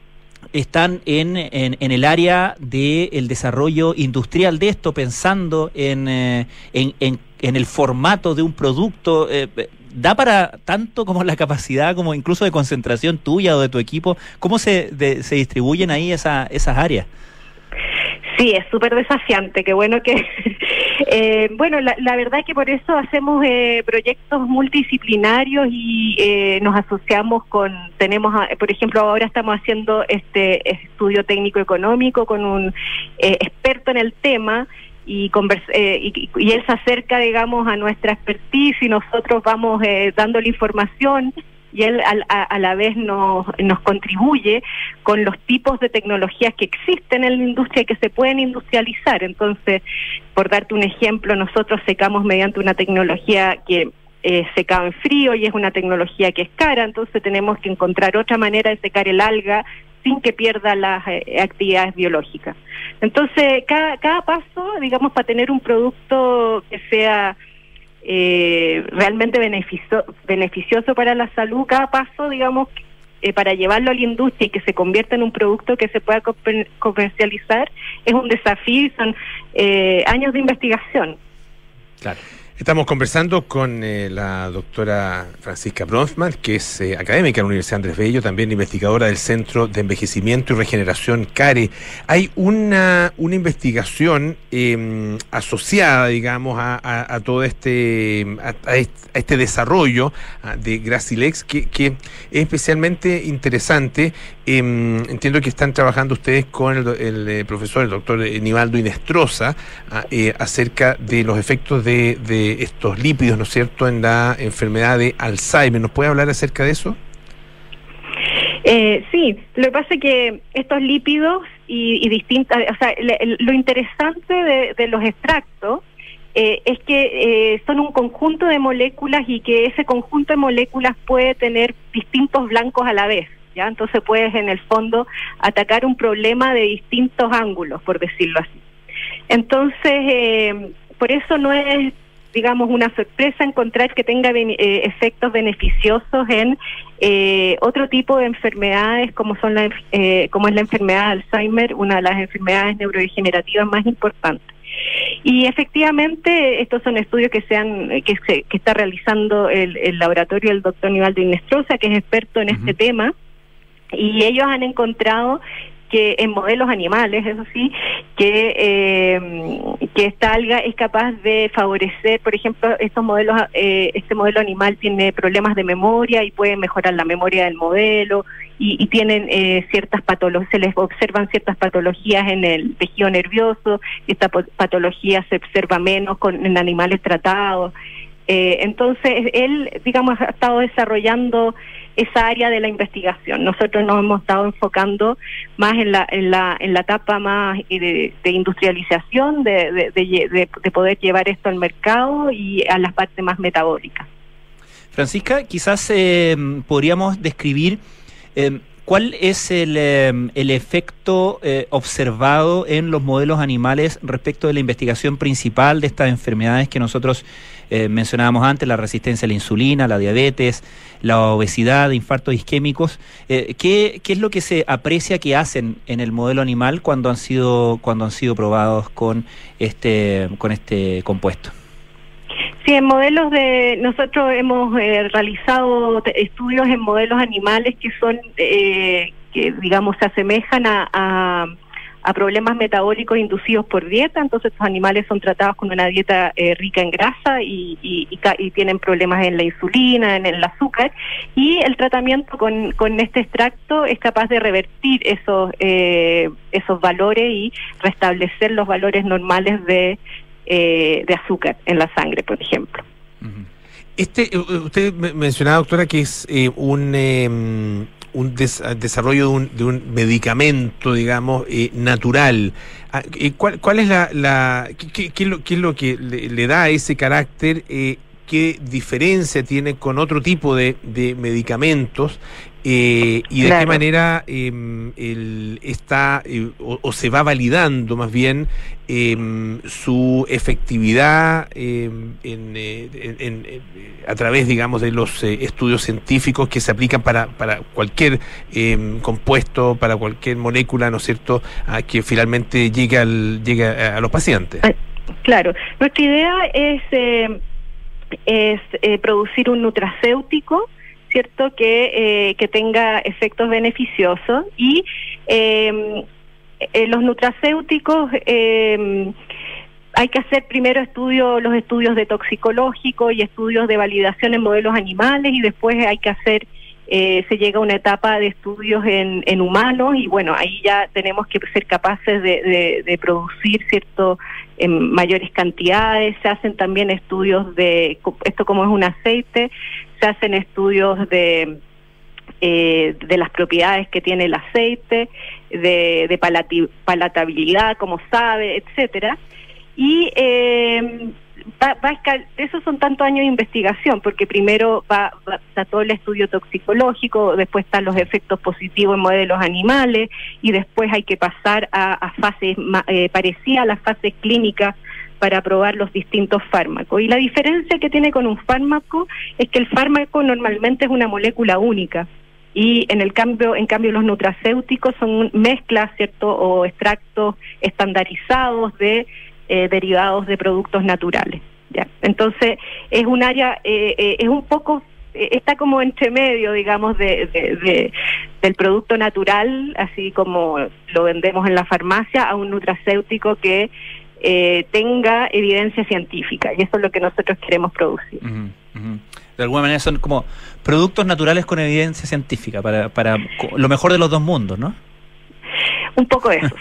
están en, en, en el área del desarrollo industrial de esto, pensando en, eh, en, en, en el formato de un producto. Eh, ¿Da para tanto como la capacidad, como incluso de concentración tuya o de tu equipo? ¿Cómo se, de, se distribuyen ahí esa, esas áreas? Sí, es súper desafiante, qué bueno que... eh, bueno, la, la verdad es que por eso hacemos eh, proyectos multidisciplinarios y eh, nos asociamos con... Tenemos, por ejemplo, ahora estamos haciendo este estudio técnico económico con un eh, experto en el tema, y, conversa, eh, y, y él se acerca, digamos, a nuestra expertise y nosotros vamos eh, dándole información, y él a, a, a la vez nos, nos contribuye con los tipos de tecnologías que existen en la industria y que se pueden industrializar. Entonces, por darte un ejemplo, nosotros secamos mediante una tecnología que eh, secaba en frío y es una tecnología que es cara, entonces tenemos que encontrar otra manera de secar el alga sin que pierda las eh, actividades biológicas. Entonces, cada, cada paso, digamos, para tener un producto que sea eh, realmente beneficio, beneficioso para la salud, cada paso, digamos, eh, para llevarlo a la industria y que se convierta en un producto que se pueda comercializar, es un desafío y son eh, años de investigación. Claro. Estamos conversando con eh, la doctora Francisca Bronfman, que es eh, académica en la Universidad Andrés Bello, también investigadora del Centro de Envejecimiento y Regeneración CARE. Hay una, una investigación eh, asociada, digamos, a, a, a todo este a, a este desarrollo a, de Gracilex, que, que es especialmente interesante. Eh, entiendo que están trabajando ustedes con el, el, el profesor, el doctor Nivaldo Inestrosa, eh, acerca de los efectos de, de estos lípidos, ¿no es cierto?, en la enfermedad de Alzheimer. ¿Nos puede hablar acerca de eso? Eh, sí, lo que pasa es que estos lípidos y, y distintas, o sea, le, lo interesante de, de los extractos eh, es que eh, son un conjunto de moléculas y que ese conjunto de moléculas puede tener distintos blancos a la vez, ¿ya? Entonces puedes en el fondo atacar un problema de distintos ángulos, por decirlo así. Entonces, eh, por eso no es, digamos, una sorpresa encontrar que tenga eh, efectos beneficiosos en eh, otro tipo de enfermedades como son la, eh, como es la enfermedad de Alzheimer, una de las enfermedades neurodegenerativas más importantes. Y efectivamente estos son estudios que se han, que, se, que está realizando el, el laboratorio del doctor Nivaldo Inestrosa, que es experto en uh-huh. este tema, y ellos han encontrado que en modelos animales, eso sí, que eh, que esta alga es capaz de favorecer, por ejemplo, estos modelos, eh, este modelo animal tiene problemas de memoria y puede mejorar la memoria del modelo, y, y tienen eh, ciertas patologías, se les observan ciertas patologías en el tejido nervioso, y esta patología se observa menos con en animales tratados. Eh, entonces, él, digamos, ha estado desarrollando esa área de la investigación. Nosotros nos hemos estado enfocando más en la en la en la etapa más de, de industrialización, de, de, de, de poder llevar esto al mercado y a las partes más metabólicas. Francisca, quizás eh, podríamos describir eh, ¿cuál es el, eh, el efecto eh, observado en los modelos animales respecto de la investigación principal de estas enfermedades que nosotros eh, mencionábamos antes, la resistencia a la insulina, la diabetes, la obesidad, infartos isquémicos? Eh, ¿qué, ¿Qué es lo que se aprecia que hacen en el modelo animal cuando han sido, cuando han sido probados con este, con este compuesto? Sí, en modelos de... Nosotros hemos eh, realizado estudios en modelos animales que son, eh, que digamos, se asemejan a, a, a problemas metabólicos inducidos por dieta. Entonces estos animales son tratados con una dieta eh, rica en grasa y, y, y, y tienen problemas en la insulina, en el azúcar. Y el tratamiento con, con este extracto es capaz de revertir esos, eh, esos valores y restablecer los valores normales de... Eh, de azúcar en la sangre, por ejemplo. Este, usted mencionaba, doctora, que es eh, un eh, un des desarrollo de un, de un medicamento, digamos, eh, natural. ¿Cuál, cuál es la, la qué, qué, es lo, qué es lo que le, le da ese carácter? Eh, ¿Qué diferencia tiene con otro tipo de, de medicamentos? Eh, y de claro. qué manera eh, el, está eh, o, o se va validando más bien eh, su efectividad eh, en, eh, en, en, en, a través, digamos, de los eh, estudios científicos que se aplican para, para cualquier eh, compuesto, para cualquier molécula, ¿no es cierto?, a que finalmente llegue, al, llegue a, a los pacientes. Claro, nuestra idea es, eh, es eh, producir un nutracéutico, ¿cierto?, que, eh, que tenga efectos beneficiosos y eh, eh, los nutracéuticos eh, hay que hacer primero estudios, los estudios de toxicológico y estudios de validación en modelos animales y después hay que hacer, eh, se llega a una etapa de estudios en, en humanos y bueno, ahí ya tenemos que ser capaces de, de, de producir, ¿cierto?, en mayores cantidades. Se hacen también estudios de, esto como es un aceite, se hacen estudios de eh, de las propiedades que tiene el aceite, de, de palati palatabilidad, como sabe, etcétera. Y eh, va, va a esos son tantos años de investigación, porque primero va, va está todo el estudio toxicológico, después están los efectos positivos en modelos animales, y después hay que pasar a, a fases eh, parecidas a las fases clínicas para probar los distintos fármacos. Y la diferencia que tiene con un fármaco es que el fármaco normalmente es una molécula única, y en el cambio, en cambio los nutracéuticos son mezclas, ¿cierto?, o extractos estandarizados de eh, derivados de productos naturales. ¿Ya? Entonces es un área, eh, eh, es un poco, eh, está como entre medio, digamos, de, de, de del producto natural, así como lo vendemos en la farmacia, a un nutracéutico que Eh, tenga evidencia científica, y eso es lo que nosotros queremos producir. Uh-huh, uh-huh. De alguna manera son como productos naturales con evidencia científica para, para lo mejor de los dos mundos, ¿no? Un poco eso,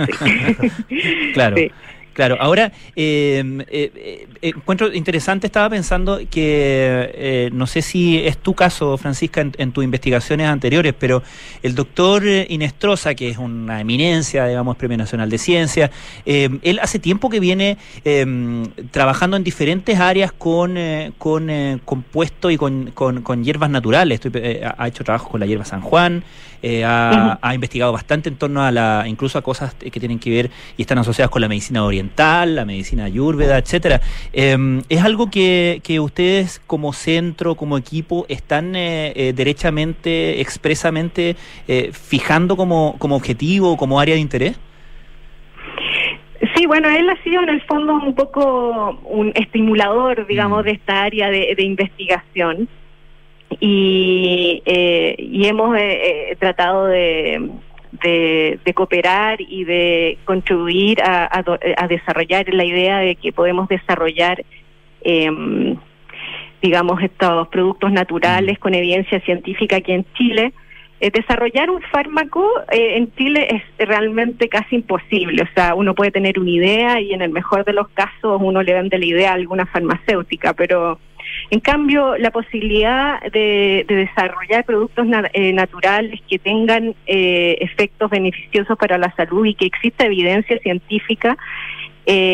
sí. Claro. Sí. Claro, ahora eh, eh, eh, encuentro interesante, estaba pensando que, eh, no sé si es tu caso, Francisca, en, en tus investigaciones anteriores, pero el doctor Inestrosa, que es una eminencia, digamos, Premio Nacional de Ciencia, eh, él hace tiempo que viene eh, trabajando en diferentes áreas con, eh, con eh, compuestos y con, con, con hierbas naturales. Estoy, eh, ha hecho trabajo con la hierba San Juan, eh, ha, uh-huh. ha investigado bastante en torno a la, incluso a cosas que tienen que ver y están asociadas con la medicina oriental, la medicina ayurveda, etcétera. Eh, ¿Es algo que, que ustedes como centro, como equipo, están eh, eh, derechamente, expresamente eh, fijando como, como objetivo, como área de interés? Sí, bueno, él ha sido en el fondo un poco un estimulador, digamos, mm. de esta área de, de investigación. Y, eh, y hemos eh, eh, tratado de, de, de cooperar y de contribuir a, a, a desarrollar la idea de que podemos desarrollar, eh, digamos, estos productos naturales con evidencia científica aquí en Chile. Eh, desarrollar un fármaco eh, en Chile es realmente casi imposible. O sea, uno puede tener una idea y en el mejor de los casos uno le vende la idea a alguna farmacéutica, pero en cambio, la posibilidad de, de desarrollar productos na eh, naturales que tengan eh, efectos beneficiosos para la salud y que exista evidencia científica, eh,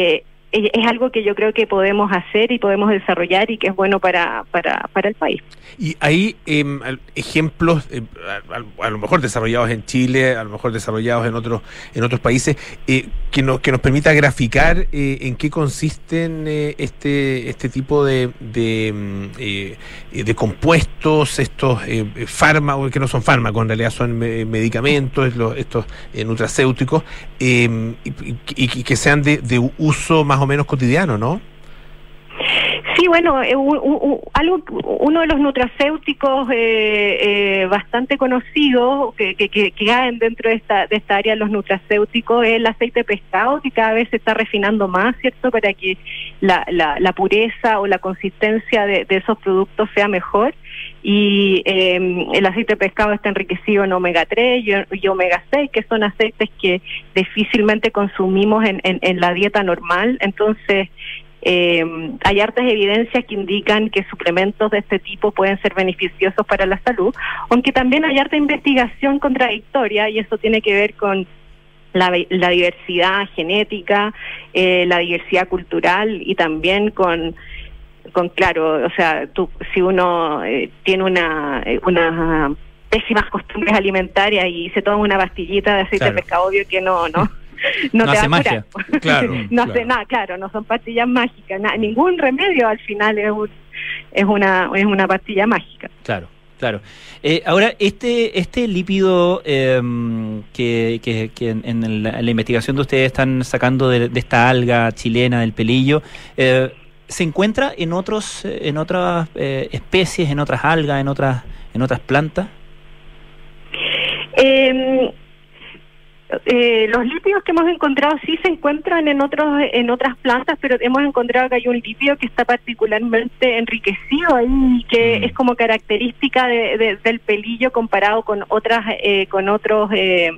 es, es algo que yo creo que podemos hacer y podemos desarrollar y que es bueno para, para, para el país. Y hay eh, ejemplos, eh, a, a lo mejor desarrollados en Chile, a lo mejor desarrollados en otros en otros países, eh, que, nos, que nos permita graficar eh, en qué consisten eh, este este tipo de de, eh, de compuestos, estos eh, fármacos, que no son fármacos, en realidad son me, medicamentos, los, estos eh, nutracéuticos, eh, y, y, y que sean de, de uso más o menos cotidiano, ¿no? Sí, bueno, eh, un, un, algo, uno de los nutracéuticos eh, eh, bastante conocidos que, que, que, que caen dentro de esta, de esta área de los nutracéuticos es el aceite de pescado, que cada vez se está refinando más, ¿cierto?, para que la, la, la pureza o la consistencia de, de esos productos sea mejor. Y eh, el aceite de pescado está enriquecido en omega tres y, y omega seis, que son aceites que difícilmente consumimos en, en, en la dieta normal. Entonces, Eh, hay hartas evidencias que indican que suplementos de este tipo pueden ser beneficiosos para la salud, aunque también hay harta investigación contradictoria, y eso tiene que ver con la, la diversidad genética, eh, la diversidad cultural y también con, con claro, o sea, tú, si uno eh, tiene una, una pésimas costumbres alimentarias y se toma una pastillita de aceite, claro, de pescado, obvio que no, ¿no? No, no te hace magia. Claro, no claro. hace nada, claro, no son pastillas mágicas, na, ningún remedio al final es un, es una es una pastilla mágica. Claro, claro. Eh, ahora, este este lípido eh, que, que, que en, en, la, en la investigación de ustedes están sacando de, de esta alga chilena del pelillo, eh, ¿se encuentra en otros en otras eh, especies, en otras algas, en otras en otras plantas? Eh, Eh, los lípidos que hemos encontrado sí se encuentran en otros en otras plantas, pero hemos encontrado que hay un lípido que está particularmente enriquecido ahí, que mm. es como característica de, de, del pelillo comparado con otras eh, con otros eh,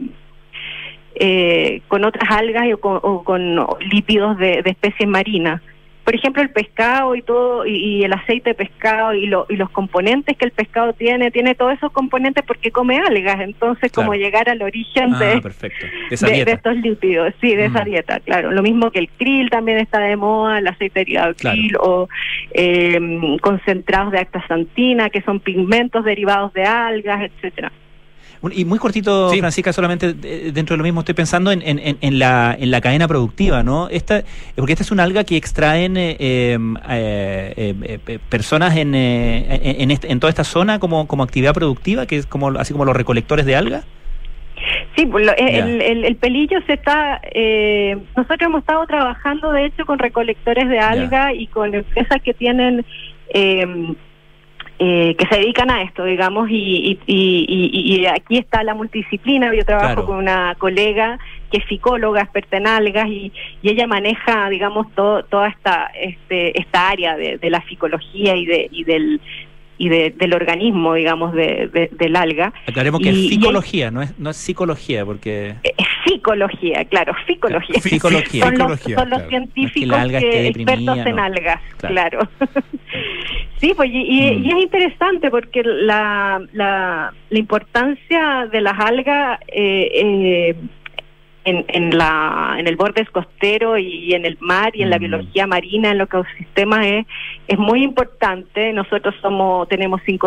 eh, con otras algas o con, o con lípidos de, de especies marinas. Por ejemplo, el pescado y todo, y, y el aceite de pescado y, lo, y los componentes que el pescado tiene, tiene todos esos componentes porque come algas, entonces claro, como llegar al origen ah, de, perfecto. De, esa de, dieta. de estos lípidos, sí, de mm. esa dieta, claro. Lo mismo que el krill también está de moda, el aceite derivado de krill, claro, o eh, concentrados de astaxantina, que son pigmentos derivados de algas, etcétera. Y muy cortito, sí, Francisca, solamente dentro de lo mismo estoy pensando en, en, en, la, en la cadena productiva, ¿no? Esta, porque esta es una alga que extraen eh, eh, eh, eh, personas en, eh, en, este, en toda esta zona como, como actividad productiva, que es como así como los recolectores de algas. Sí, pues lo, el, el, el pelillo se está... Eh, nosotros hemos estado trabajando, de hecho, con recolectores de alga yeah. y con empresas que tienen... Eh, Eh, que se dedican a esto, digamos, y, y, y, y aquí está la multidisciplina. Yo trabajo claro. con una colega que es psicóloga, experta en algas, y, y ella maneja, digamos, todo, toda esta este, esta área de, de la psicología y de y del y de, del organismo, digamos, de, de, del alga. Aclaremos que y, es psicología, y, no es no es psicología, porque... Es psicología, claro, psicología. Claro, psicología. Son los, psicología, son los claro. científicos no es que, que, que expertos en no. algas, claro. claro. Sí, pues y, y, mm. y es interesante porque la, la, la importancia de las algas eh, eh, en, en, la, en el borde costero y en el mar y en mm. la biología marina, en los ecosistemas, es, es muy importante. Nosotros somos tenemos cinco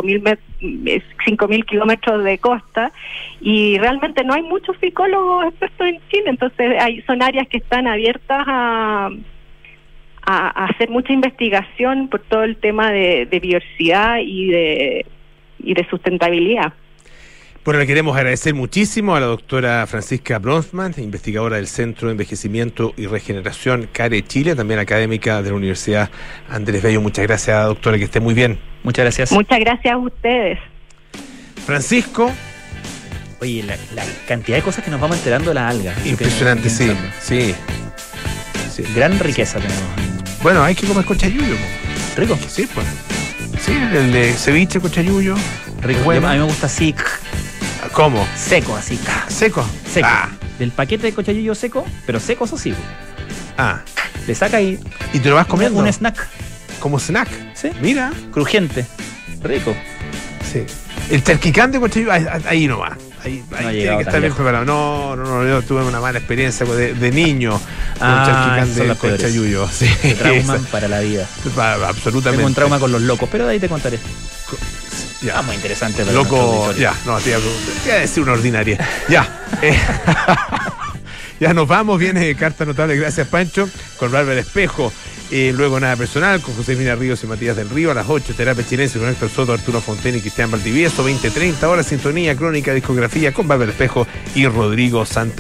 mil kilómetros de costa y realmente no hay muchos psicólogos expertos en Chile, entonces hay, son áreas que están abiertas a... A, a hacer mucha investigación por todo el tema de, de biodiversidad y de, y de sustentabilidad. Bueno, le queremos agradecer muchísimo a la doctora Francisca Bronfman, investigadora del Centro de Envejecimiento y Regeneración CARE Chile, también académica de la Universidad Andrés Bello. Muchas gracias, doctora, que esté muy bien. Muchas gracias. Muchas gracias a ustedes. Francisco. Oye, la, la cantidad de cosas que nos vamos enterando de la alga. Impresionante, sí, sí. Sí. Gran riqueza tenemos. Bueno, hay que comer con chayuyo. ¿Rico? Sí, pues. Sí, el de ceviche con chayuyo. Rico. Bueno. A mí me gusta así. ¿Cómo? Seco, así. ¿Seco? Seco. Ah. Del paquete de cochayuyo seco, pero seco, eso sí. Ah. Le saca ahí. ¿Y te lo vas comiendo? Un snack. ¿Como snack? Sí. Mira. Crujiente. Rico. Sí. El charquicán de cochayuyo, ahí, ahí no va. Ahí, ahí no tiene que estar bien preparado. No, no, no, yo tuve una mala experiencia de, de niño. Ah, Chalquicán son de, las del peores. Chayuyo. Sí, Te trauman esa. para la vida. Pa- absolutamente. Tengo un trauma con los locos, pero de ahí te contaré. Ya. Ah, muy interesante. para Loco, nuestro auditorio. ya, no, te iba a te iba a decir una ordinaria. Ya. eh, ya nos vamos, viene Carta Notable, gracias Pancho, con Bárbara Espejo. Eh, luego Nada Personal, con Josefina Ríos y Matías del Río. A las ocho, Terapia Chilense con Héctor Soto, Arturo Fontaine y Cristian Valdivieso. veinte treinta horas, Sintonía, Crónica, Discografía con Bárbara Espejo y Rodrigo Santa.